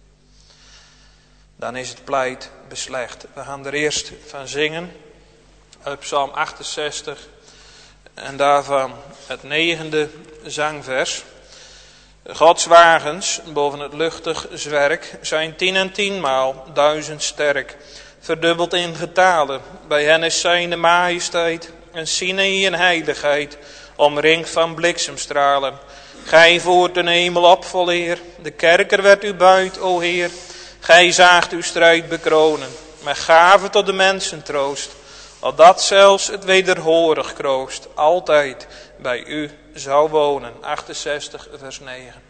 Dan is het pleit beslecht. We gaan er eerst van zingen. Uit Psalm 68. En daarvan het 9e zangvers. Gods wagens boven het luchtig zwerk zijn 10 en 10 maal 1000 sterk. Verdubbeld in getalen. Bij hen is zijne majesteit en Sinaï en heiligheid. Omringd van bliksemstralen. Gij voert een hemel op vol eer. De kerker werd u buit, o Heer. Gij zaagt uw strijd bekronen. Met gave tot de mensen troost. Opdat zelfs het wederhorig kroost. Altijd bij u zou wonen. 68 vers 9.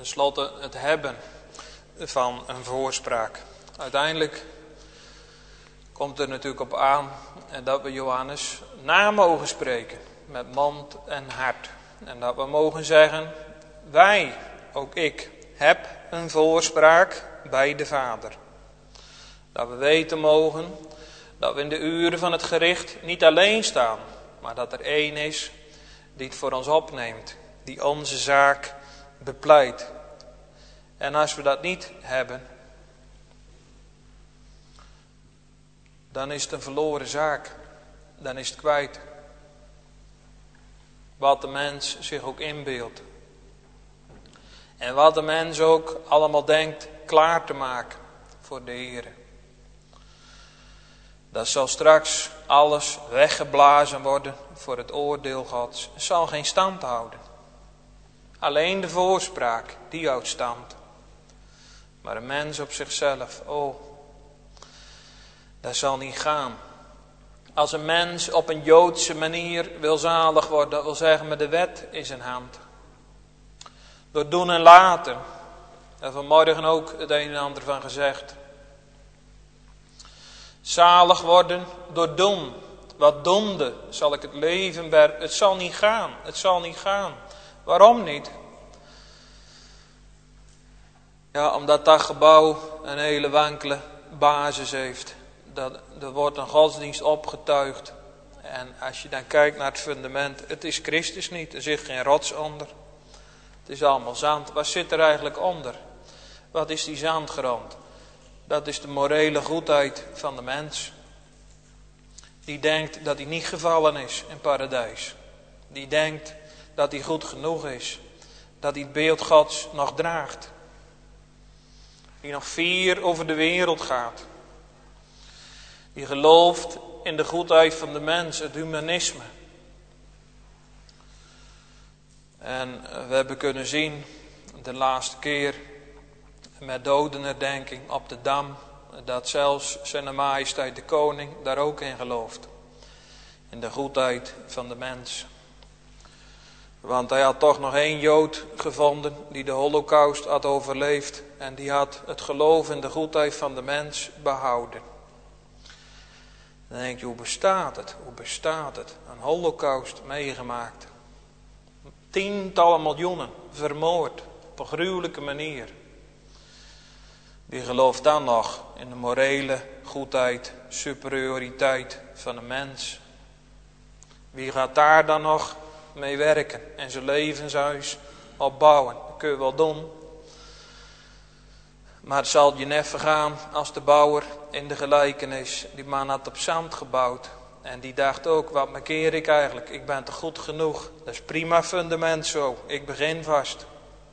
Ten slotte het hebben van een voorspraak. Uiteindelijk komt er natuurlijk op aan dat we Johannes na mogen spreken met mond en hart. En dat we mogen zeggen, wij, ook ik, heb een voorspraak bij de Vader. Dat we weten mogen dat we in de uren van het gericht niet alleen staan, maar dat er één is die het voor ons opneemt, die onze zaak bepleit. En als we dat niet hebben, dan is het een verloren zaak. Dan is het kwijt. Wat de mens zich ook inbeeldt. En wat de mens ook allemaal denkt klaar te maken voor de Heer. Dat zal straks alles weggeblazen worden voor het oordeel Gods. Het zal geen stand houden. Alleen de voorspraak, die houdt stand. Maar een mens op zichzelf, dat zal niet gaan. Als een mens op een Joodse manier wil zalig worden, dat wil zeggen met de wet in zijn hand. Door doen en laten. Daar vanmorgen ook het een en ander van gezegd. Zalig worden door doen. Wat doende zal ik het leven bergen. Het zal niet gaan. Het zal niet gaan. Waarom niet? Ja, omdat dat gebouw een hele wankele basis heeft. Er wordt een godsdienst opgetuigd. En als je dan kijkt naar het fundament, het is Christus niet. Er zit geen rots onder. Het is allemaal zand. Wat zit er eigenlijk onder? Wat is die zandgrond? Dat is de morele goedheid van de mens. Die denkt dat hij niet gevallen is in paradijs. Die denkt dat hij goed genoeg is. Dat hij het beeld Gods nog draagt. Die nog fier over de wereld gaat. Die gelooft in de goedheid van de mens, het humanisme. En we hebben kunnen zien, de laatste keer met dodenherdenking op de Dam, dat zelfs zijn majesteit de koning daar ook in gelooft. In de goedheid van de mens. Want hij had toch nog één Jood gevonden die de Holocaust had overleefd. En die had het geloof in de goedheid van de mens behouden. Dan denk je, hoe bestaat het? Hoe bestaat het? Een Holocaust meegemaakt. Tientallen miljoenen vermoord op een gruwelijke manier. Wie gelooft dan nog in de morele goedheid, superioriteit van een mens? Wie gaat daar dan nog mee werken en zijn levenshuis opbouwen? Dat kun je wel doen. Maar het zal je net vergaan als de bouwer in de gelijkenis. Die man had op zand gebouwd. En die dacht ook, wat markeer ik eigenlijk? Ik ben toch goed genoeg. Dat is prima fundament zo. Ik begin vast.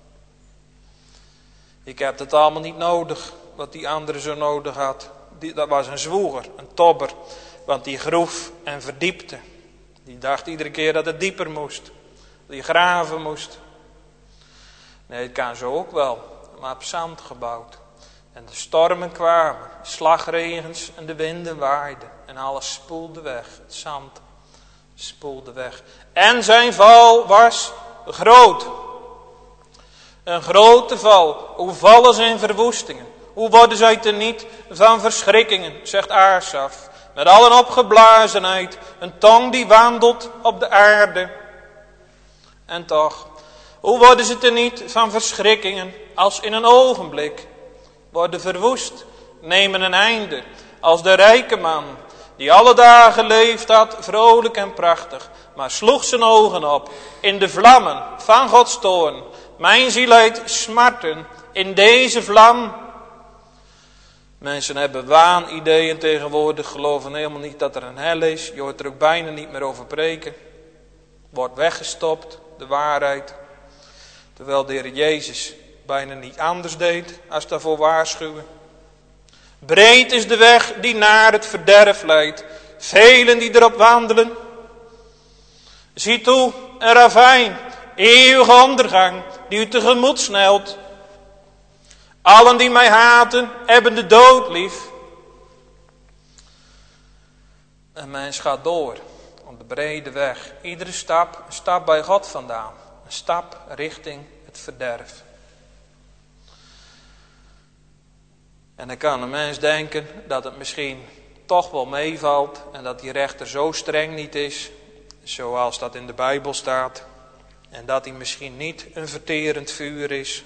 Ik heb het allemaal niet nodig. Wat die andere zo nodig had. Dat was een zwoeger, een tobber. Want die groef en verdiepte. Die dacht iedere keer dat het dieper moest. Dat je graven moest. Nee, het kan zo ook wel. Maar op zand gebouwd. En de stormen kwamen, slagregens en de winden waaiden. En alles spoelde weg, het zand spoelde weg. En zijn val was groot. Een grote val. Hoe vallen ze in verwoestingen? Hoe worden zij teniet van verschrikkingen, zegt Asaf. Met al een opgeblazenheid, een tong die wandelt op de aarde. En toch, hoe worden ze teniet van verschrikkingen als in een ogenblik worden verwoest, nemen een einde, als de rijke man, die alle dagen leefd had, vrolijk en prachtig, maar sloeg zijn ogen op in de vlammen van Gods toorn. Mijn ziel lijdt smarten in deze vlam. Mensen hebben waanideeën tegenwoordig, geloven helemaal niet dat er een hel is. Je hoort er ook bijna niet meer over preken. Wordt weggestopt, de waarheid. Terwijl de Heer Jezus bijna niet anders deed als daarvoor waarschuwen. Breed is de weg die naar het verderf leidt. Velen die erop wandelen. Zie toe, een ravijn, eeuwige ondergang die u tegemoet snelt. Allen die mij haten, hebben de dood lief. Een mens gaat door op de brede weg. Iedere stap, een stap bij God vandaan. Een stap richting het verderf. En dan kan een mens denken dat het misschien toch wel meevalt en dat die rechter zo streng niet is, zoals dat in de Bijbel staat. En dat hij misschien niet een verterend vuur is.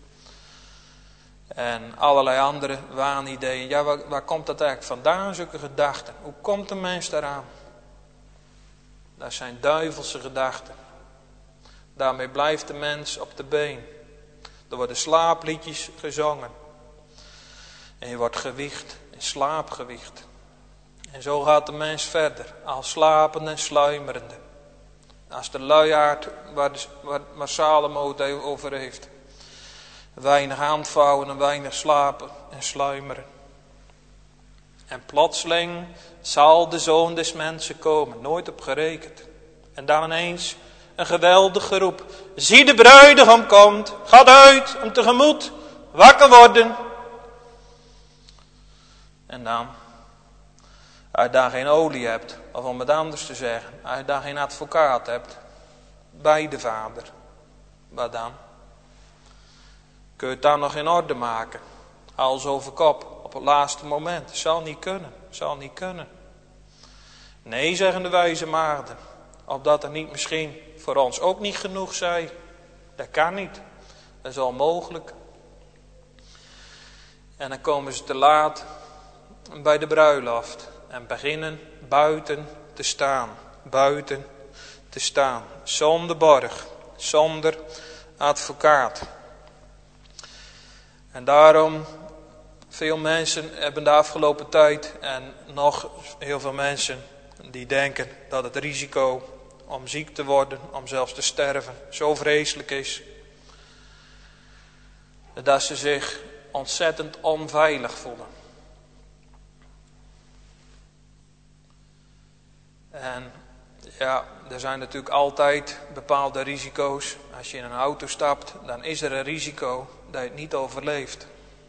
En allerlei andere waanideeën. Ja, waar komt dat eigenlijk vandaan, zulke gedachten? Hoe komt een mens daaraan? Dat zijn duivelse gedachten. Daarmee blijft de mens op de been. Er worden slaapliedjes gezongen. En je wordt gewiegd, in slaap gewiegd. En zo gaat de mens verder, al slapende en sluimerende. Als de luiaard waar Salomo het over heeft. Weinig handvouwen en weinig slapen en sluimeren. En plotseling zal de Zoon des Mensen komen, nooit op gerekend. En dan ineens een geweldig geroep. Zie, de bruidegom komt, gaat uit hem tegemoet, wakker worden. En dan, als je daar geen olie hebt, of om het anders te zeggen, als je daar geen advocaat hebt, bij de Vader, wat dan? Kun je het dan nog in orde maken? Hals over kop, op het laatste moment. Zal niet kunnen, zal niet kunnen. Nee, zeggen de wijze maagden, opdat er niet misschien voor ons ook niet genoeg zij. Dat kan niet, dat is onmogelijk. En dan komen ze te laat bij de bruiloft en beginnen buiten te staan. Buiten te staan. Zonder borg, zonder advocaat. En daarom, veel mensen hebben de afgelopen tijd en nog heel veel mensen die denken dat het risico om ziek te worden, om zelfs te sterven, zo vreselijk is. Dat ze zich ontzettend onveilig voelen. En ja, er zijn natuurlijk altijd bepaalde risico's. Als je in een auto stapt, dan is er een risico dat je het niet overleeft.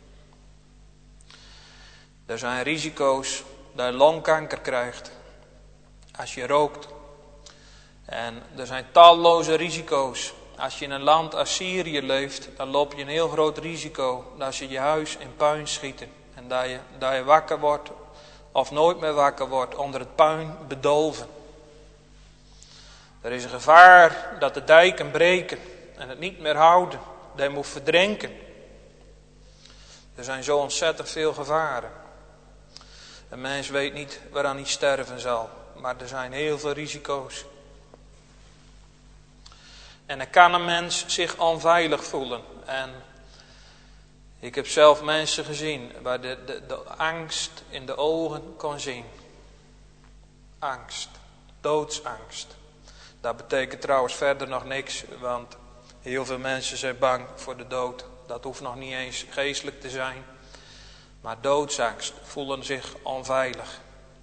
Er zijn risico's dat je longkanker krijgt als je rookt. En er zijn talloze risico's. Als je in een land als Syrië leeft, dan loop je een heel groot risico dat ze je huis in puin schieten. En dat je wakker wordt of nooit meer wakker wordt, onder het puin bedolven. Er is een gevaar dat de dijken breken en het niet meer houden. Dat je moet verdrinken. Er zijn zo ontzettend veel gevaren. Een mens weet niet waaraan hij sterven zal. Maar er zijn heel veel risico's. En dan kan een mens zich onveilig voelen. En ik heb zelf mensen gezien waar de angst in de ogen kon zien. Angst. Doodsangst. Dat betekent trouwens verder nog niks. Want heel veel mensen zijn bang voor de dood. Dat hoeft nog niet eens geestelijk te zijn. Maar doodsangst, voelen zich onveilig.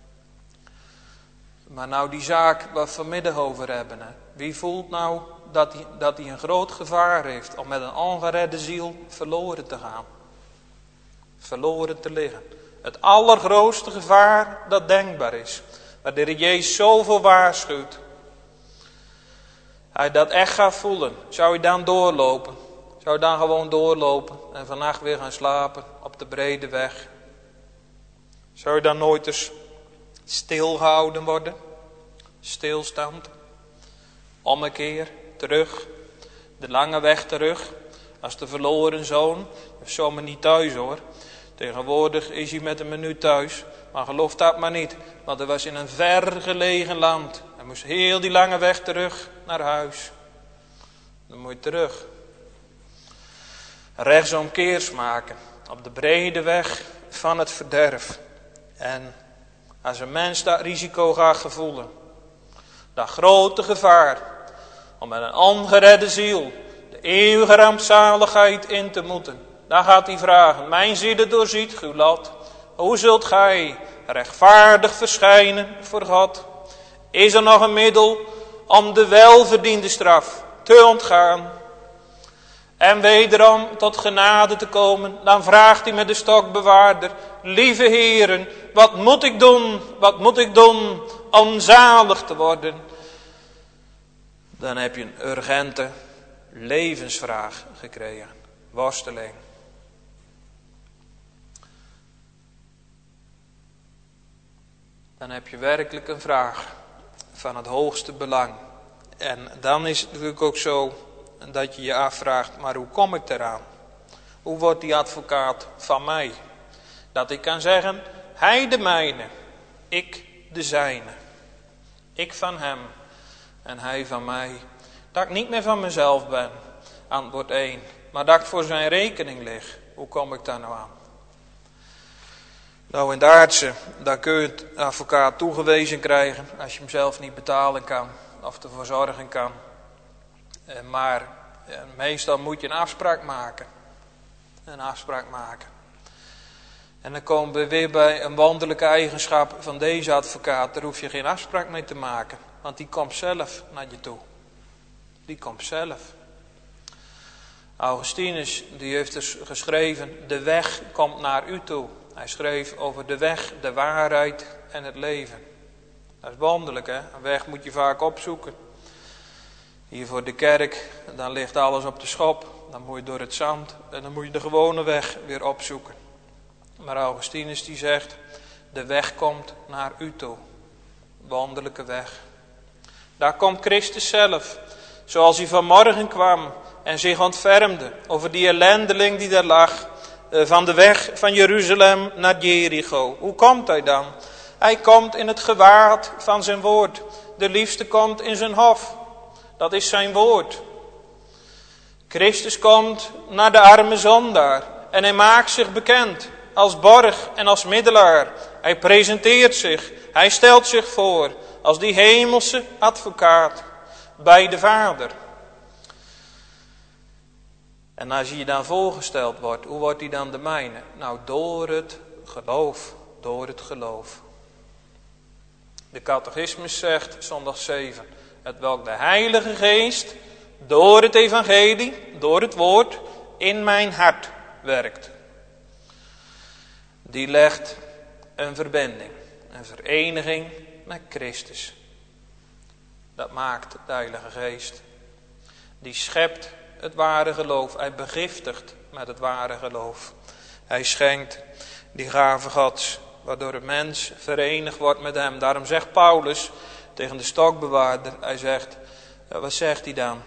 Maar nou die zaak waar we vanmiddag over hebben. Hè? Wie voelt nou dat hij een groot gevaar heeft om met een ongeredde ziel verloren te gaan? Verloren te liggen. Het allergrootste gevaar dat denkbaar is. Waar de Heer Jezus zoveel waarschuwt. Als je dat echt gaat voelen, zou je dan doorlopen? Zou je dan gewoon doorlopen en vannacht weer gaan slapen op de brede weg? Zou je dan nooit eens stilgehouden worden? Stilstand. Ommekeer, terug. De lange weg terug. Als de verloren zoon. Is zomaar niet thuis hoor. Tegenwoordig is hij met een minuut thuis. Maar geloof dat maar niet. Want hij was in een ver gelegen land. Hij moest heel die lange weg terug naar huis. Dan moet je terug. Rechtsomkeers maken. Op de brede weg van het verderf. En als een mens dat risico gaat gevoelen. Dat grote gevaar. Om met een ongeredde ziel. De eeuwige rampzaligheid in te moeten. Dan gaat hij vragen. Mijn zielen doorziet uw lot. Hoe zult gij rechtvaardig verschijnen voor God? Is er nog een middel om de welverdiende straf te ontgaan? En wederom tot genade te komen. Dan vraagt hij met de stokbewaarder. Lieve heren, wat moet ik doen? Wat moet ik doen om zalig te worden? Dan heb je een urgente levensvraag gekregen. Worsteling. dan heb je werkelijk een vraag van het hoogste belang. En dan is het natuurlijk ook zo dat je je afvraagt, maar hoe kom ik eraan? Hoe wordt die advocaat van mij? Dat ik kan zeggen, hij de mijne, ik de zijne. Ik van hem en hij van mij. Dat ik niet meer van mezelf ben, antwoord 1. Maar dat ik voor zijn rekening lig. Hoe kom ik daar nou aan? Nou, in de aardse, daar kun je het advocaat toegewezen krijgen als je hem zelf niet betalen kan of ervoor zorgen kan. Maar meestal moet je een afspraak maken. Een afspraak maken. En dan komen we weer bij een wonderlijke eigenschap van deze advocaat. Daar hoef je geen afspraak mee te maken. Want die komt zelf naar je toe. Die komt zelf. Augustinus die heeft dus geschreven, de weg komt naar u toe. Hij schreef over de weg, de waarheid en het leven. Dat is wonderlijk, hè? Een weg moet je vaak opzoeken. Hier voor de kerk, dan ligt alles op de schop. Dan moet je door het zand en dan moet je de gewone weg weer opzoeken. Maar Augustinus die zegt, de weg komt naar u toe. Wonderlijke weg. Daar komt Christus zelf. Zoals hij vanmorgen kwam en zich ontfermde over die ellendeling die daar lag. Van de weg van Jeruzalem naar Jericho. Hoe komt hij dan? Hij komt in het gewaad van zijn woord. De liefste komt in zijn hof. Dat is zijn woord. Christus komt naar de arme zondaar. En hij maakt zich bekend als borg en als middelaar. Hij presenteert zich. Hij stelt zich voor als die hemelse advocaat bij de Vader. En als je dan voorgesteld wordt, hoe wordt hij dan de mijne? Nou, door het geloof. Door het geloof. De catechismus zegt, zondag 7, het welk de Heilige Geest door het evangelie, door het woord, in mijn hart werkt. Die legt een verbinding, een vereniging met Christus. Dat maakt de Heilige Geest. Die schept het ware geloof. Hij begiftigt met het ware geloof. Hij schenkt die gave Gods, waardoor een mens verenigd wordt met hem. Daarom zegt Paulus tegen de stokbewaarder, hij zegt, wat zegt hij dan?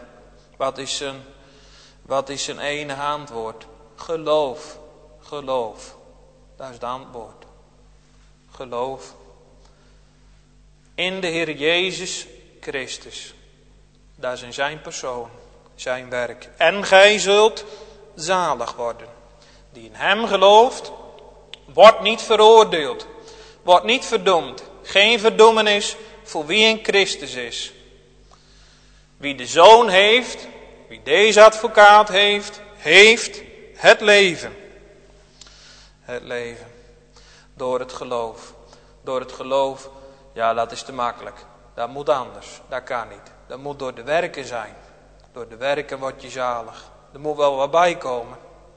Wat is zijn enige antwoord? Geloof, geloof. Dat is het antwoord. Geloof. In de Heer Jezus Christus. Dat is in zijn persoon, zijn werk. En gij zult zalig worden. Die in hem gelooft, wordt niet veroordeeld. Wordt niet verdoemd. Geen verdoemenis voor wie in Christus is. Wie de Zoon heeft, wie deze advocaat heeft, heeft het leven. Het leven. Door het geloof. Door het geloof, ja, dat is te makkelijk. Dat moet anders. Dat kan niet. Dat moet door de werken zijn. Door de werken word je zalig. Er moet wel wat bij komen.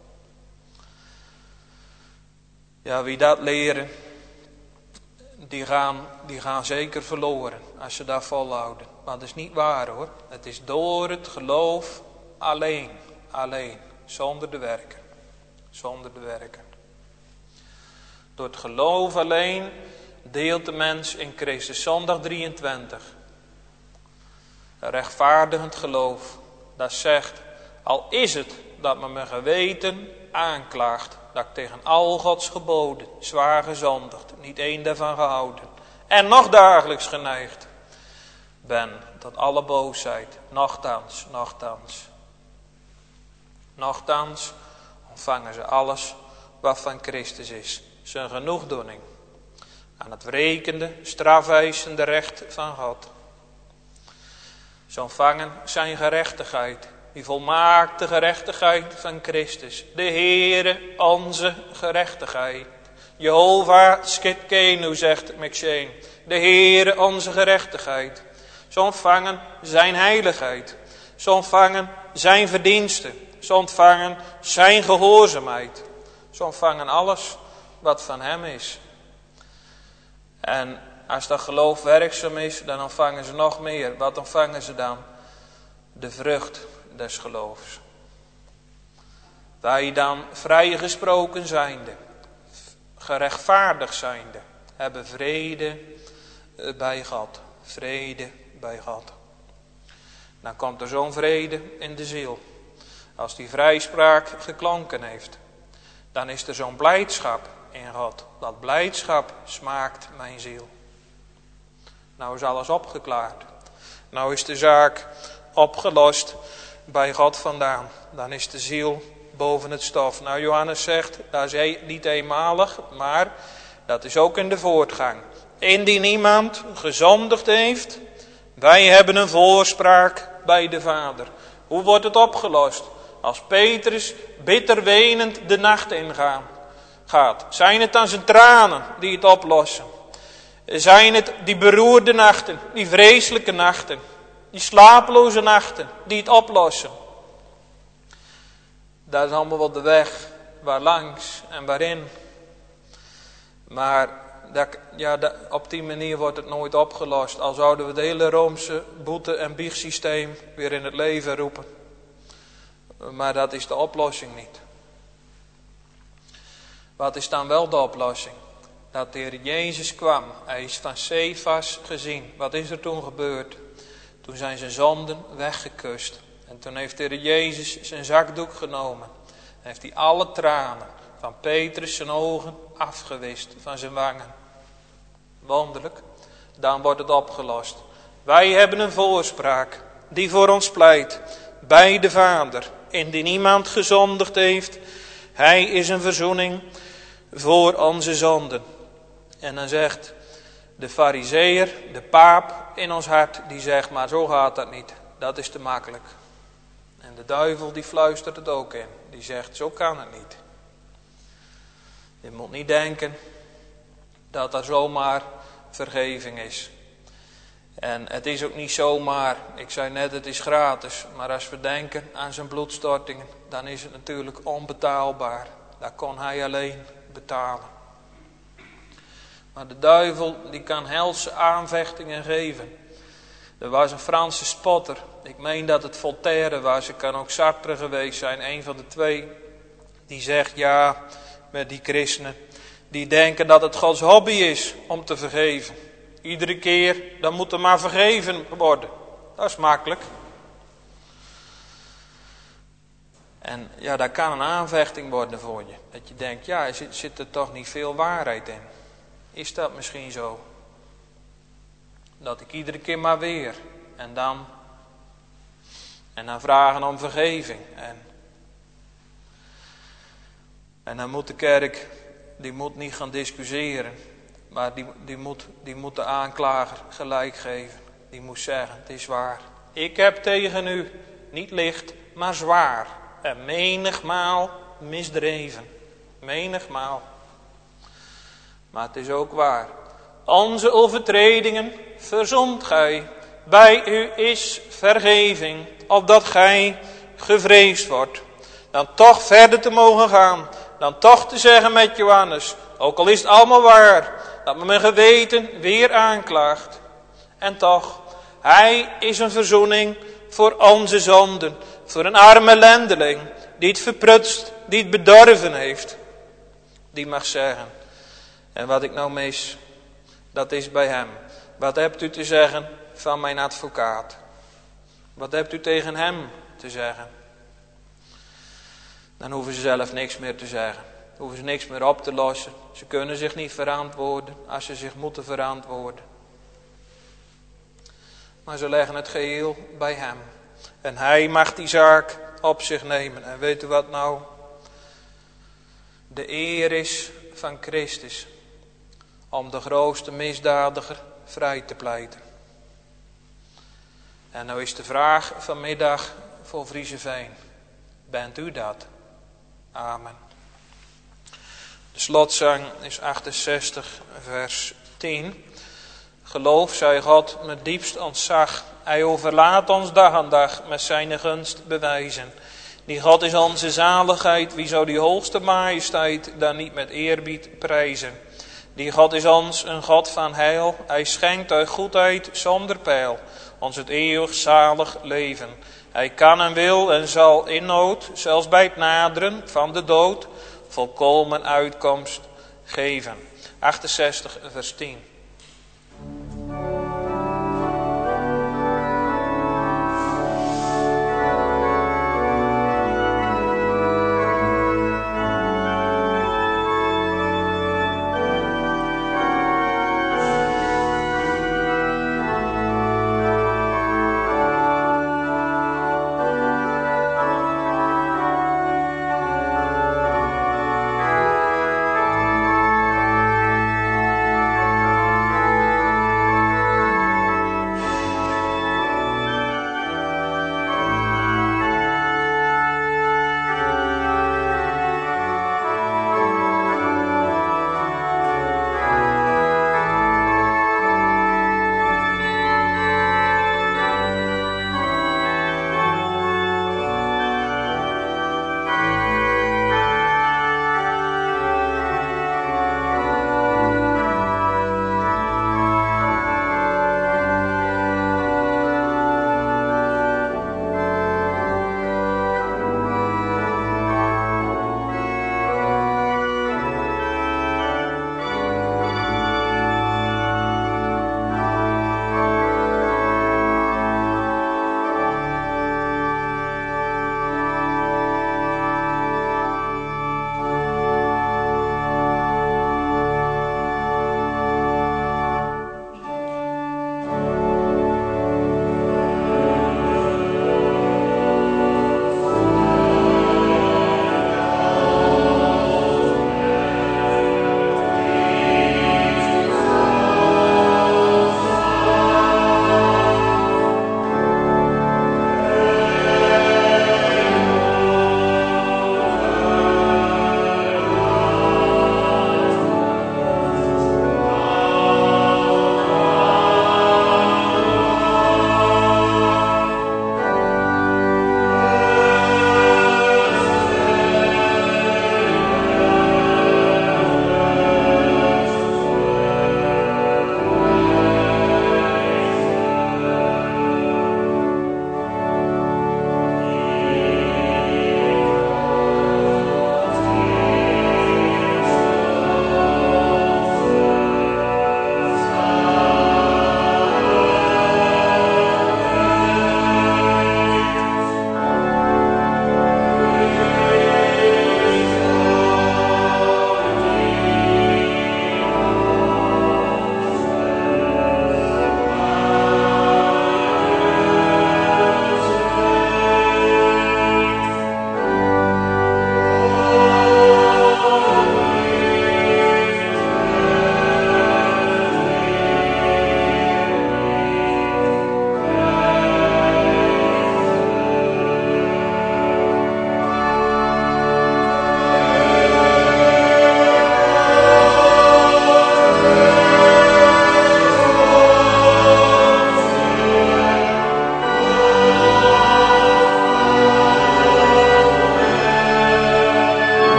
Ja, wie dat leren, die gaan zeker verloren als ze dat volhouden. Maar dat is niet waar hoor. Het is door het geloof alleen. Alleen. Zonder de werken. Zonder de werken. Door het geloof alleen deelt de mens in Christus. Zondag 23. Een rechtvaardigend geloof. Dat zegt, al is het dat me mijn geweten aanklaagt, dat ik tegen al Gods geboden zwaar gezondigd, niet één daarvan gehouden, en nog dagelijks geneigd ben tot alle boosheid, nochtans ontvangen ze alles wat van Christus is, zijn genoegdoening aan het wrekende, strafeisende recht van God. Ze ontvangen zijn gerechtigheid, die volmaakte gerechtigheid van Christus. De Heere onze gerechtigheid. Jehovah Tsidkenu, zegt McShane. De Heere onze gerechtigheid. Ze ontvangen zijn heiligheid. Ze ontvangen zijn verdiensten. Ze ontvangen zijn gehoorzaamheid. Ze ontvangen alles wat van hem is. En als dat geloof werkzaam is, dan ontvangen ze nog meer. Wat ontvangen ze dan? De vrucht des geloofs. Wij dan vrijgesproken zijnde, gerechtvaardigd zijnde, hebben vrede bij God. Vrede bij God. Dan komt er zo'n vrede in de ziel. Als die vrijspraak geklonken heeft, dan is er zo'n blijdschap in God. Dat blijdschap smaakt mijn ziel. Nou is alles opgeklaard. Nou is de zaak opgelost bij God vandaan. Dan is de ziel boven het stof. Nou, Johannes zegt, dat is niet eenmalig, maar dat is ook in de voortgang. Indien iemand gezondigd heeft, wij hebben een voorspraak bij de Vader. Hoe wordt het opgelost? Als Petrus bitter wenend de nacht ingaat. Zijn het dan zijn tranen die het oplossen? Zijn het die beroerde nachten, die vreselijke nachten, die slapeloze nachten die het oplossen? Dat is allemaal wel de weg waar langs en waarin. Maar op die manier wordt het nooit opgelost. Al zouden we het hele Roomse boete- en biechtsysteem weer in het leven roepen. Maar dat is de oplossing niet. Wat is dan wel de oplossing? Dat de Heer Jezus kwam. Hij is van Cefas gezien. Wat is er toen gebeurd? Toen zijn zijn zonden weggekust. En toen heeft de Heer Jezus zijn zakdoek genomen. En heeft hij alle tranen van Petrus zijn ogen afgewist van zijn wangen. Wonderlijk. Dan wordt het opgelost. Wij hebben een voorspraak die voor ons pleit bij de Vader. Indien iemand gezondigd heeft, hij is een verzoening voor onze zonden. En dan zegt de farizeeër, de paap in ons hart, die zegt, maar zo gaat dat niet. Dat is te makkelijk. En de duivel die fluistert het ook in. Die zegt, zo kan het niet. Je moet niet denken dat er zomaar vergeving is. En het is ook niet zomaar, ik zei net het is gratis. Maar als we denken aan zijn bloedstortingen, dan is het natuurlijk onbetaalbaar. Dat kon hij alleen betalen. Maar de duivel die kan helse aanvechtingen geven. Er was een Franse spotter. Ik meen dat het Voltaire was. Het kan ook Sartre geweest zijn. Een van de twee. Die zegt ja, met die christenen. Die denken dat het Gods hobby is om te vergeven. Iedere keer, dan moet er maar vergeven worden. Dat is makkelijk. En ja, dat kan een aanvechting worden voor je. Dat je denkt, ja, zit er toch niet veel waarheid in? Is dat misschien zo? Dat ik iedere keer maar weer. En dan vragen om vergeving. En dan moet de kerk, die moet niet gaan discussiëren. Maar die moet de aanklager gelijk geven. Die moet zeggen, het is waar. Ik heb tegen u niet licht, maar zwaar. En menigmaal misdreven. Menigmaal. Maar het is ook waar. Onze overtredingen verzond gij. Bij u is vergeving. Opdat gij gevreesd wordt. Dan toch verder te mogen gaan. Dan toch te zeggen met Johannes. Ook al is het allemaal waar. Dat me mijn geweten weer aanklaagt. En toch. Hij is een verzoening voor onze zonden. Voor een arme ellendeling. Die het verprutst. Die het bedorven heeft. Die mag zeggen. En wat ik nou mis. Dat is bij hem. Wat hebt u te zeggen van mijn advocaat? Wat hebt u tegen hem te zeggen? Dan hoeven ze zelf niks meer te zeggen. Hoeven ze niks meer op te lossen. Ze kunnen zich niet verantwoorden als ze zich moeten verantwoorden. Maar ze leggen het geheel bij hem. En hij mag die zaak op zich nemen. En weet u wat nou? De eer is van Christus. Om de grootste misdadiger vrij te pleiten. En nou is de vraag vanmiddag voor Vriezeveen. Bent u dat? Amen. De slotzang is 68 vers 10. Geloof, zij God, met diepst ontzag. Hij overlaat ons dag aan dag met zijn gunst bewijzen. Die God is onze zaligheid. Wie zou die hoogste majesteit dan niet met eerbied prijzen? Die God is ons een God van heil. Hij schenkt uit goedheid zonder peil. Ons het eeuwig zalig leven. Hij kan en wil en zal in nood, zelfs bij het naderen van de dood, volkomen uitkomst geven. 68, vers 10.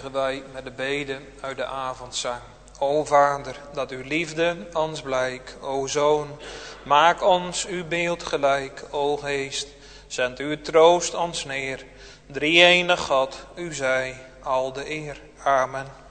eindigen wij met de bede uit de avondzang. O Vader, dat uw liefde ons blijk. O Zoon, maak ons uw beeld gelijk. O Geest, zend uw troost ons neer. Drie-enig God, u zij al de eer. Amen.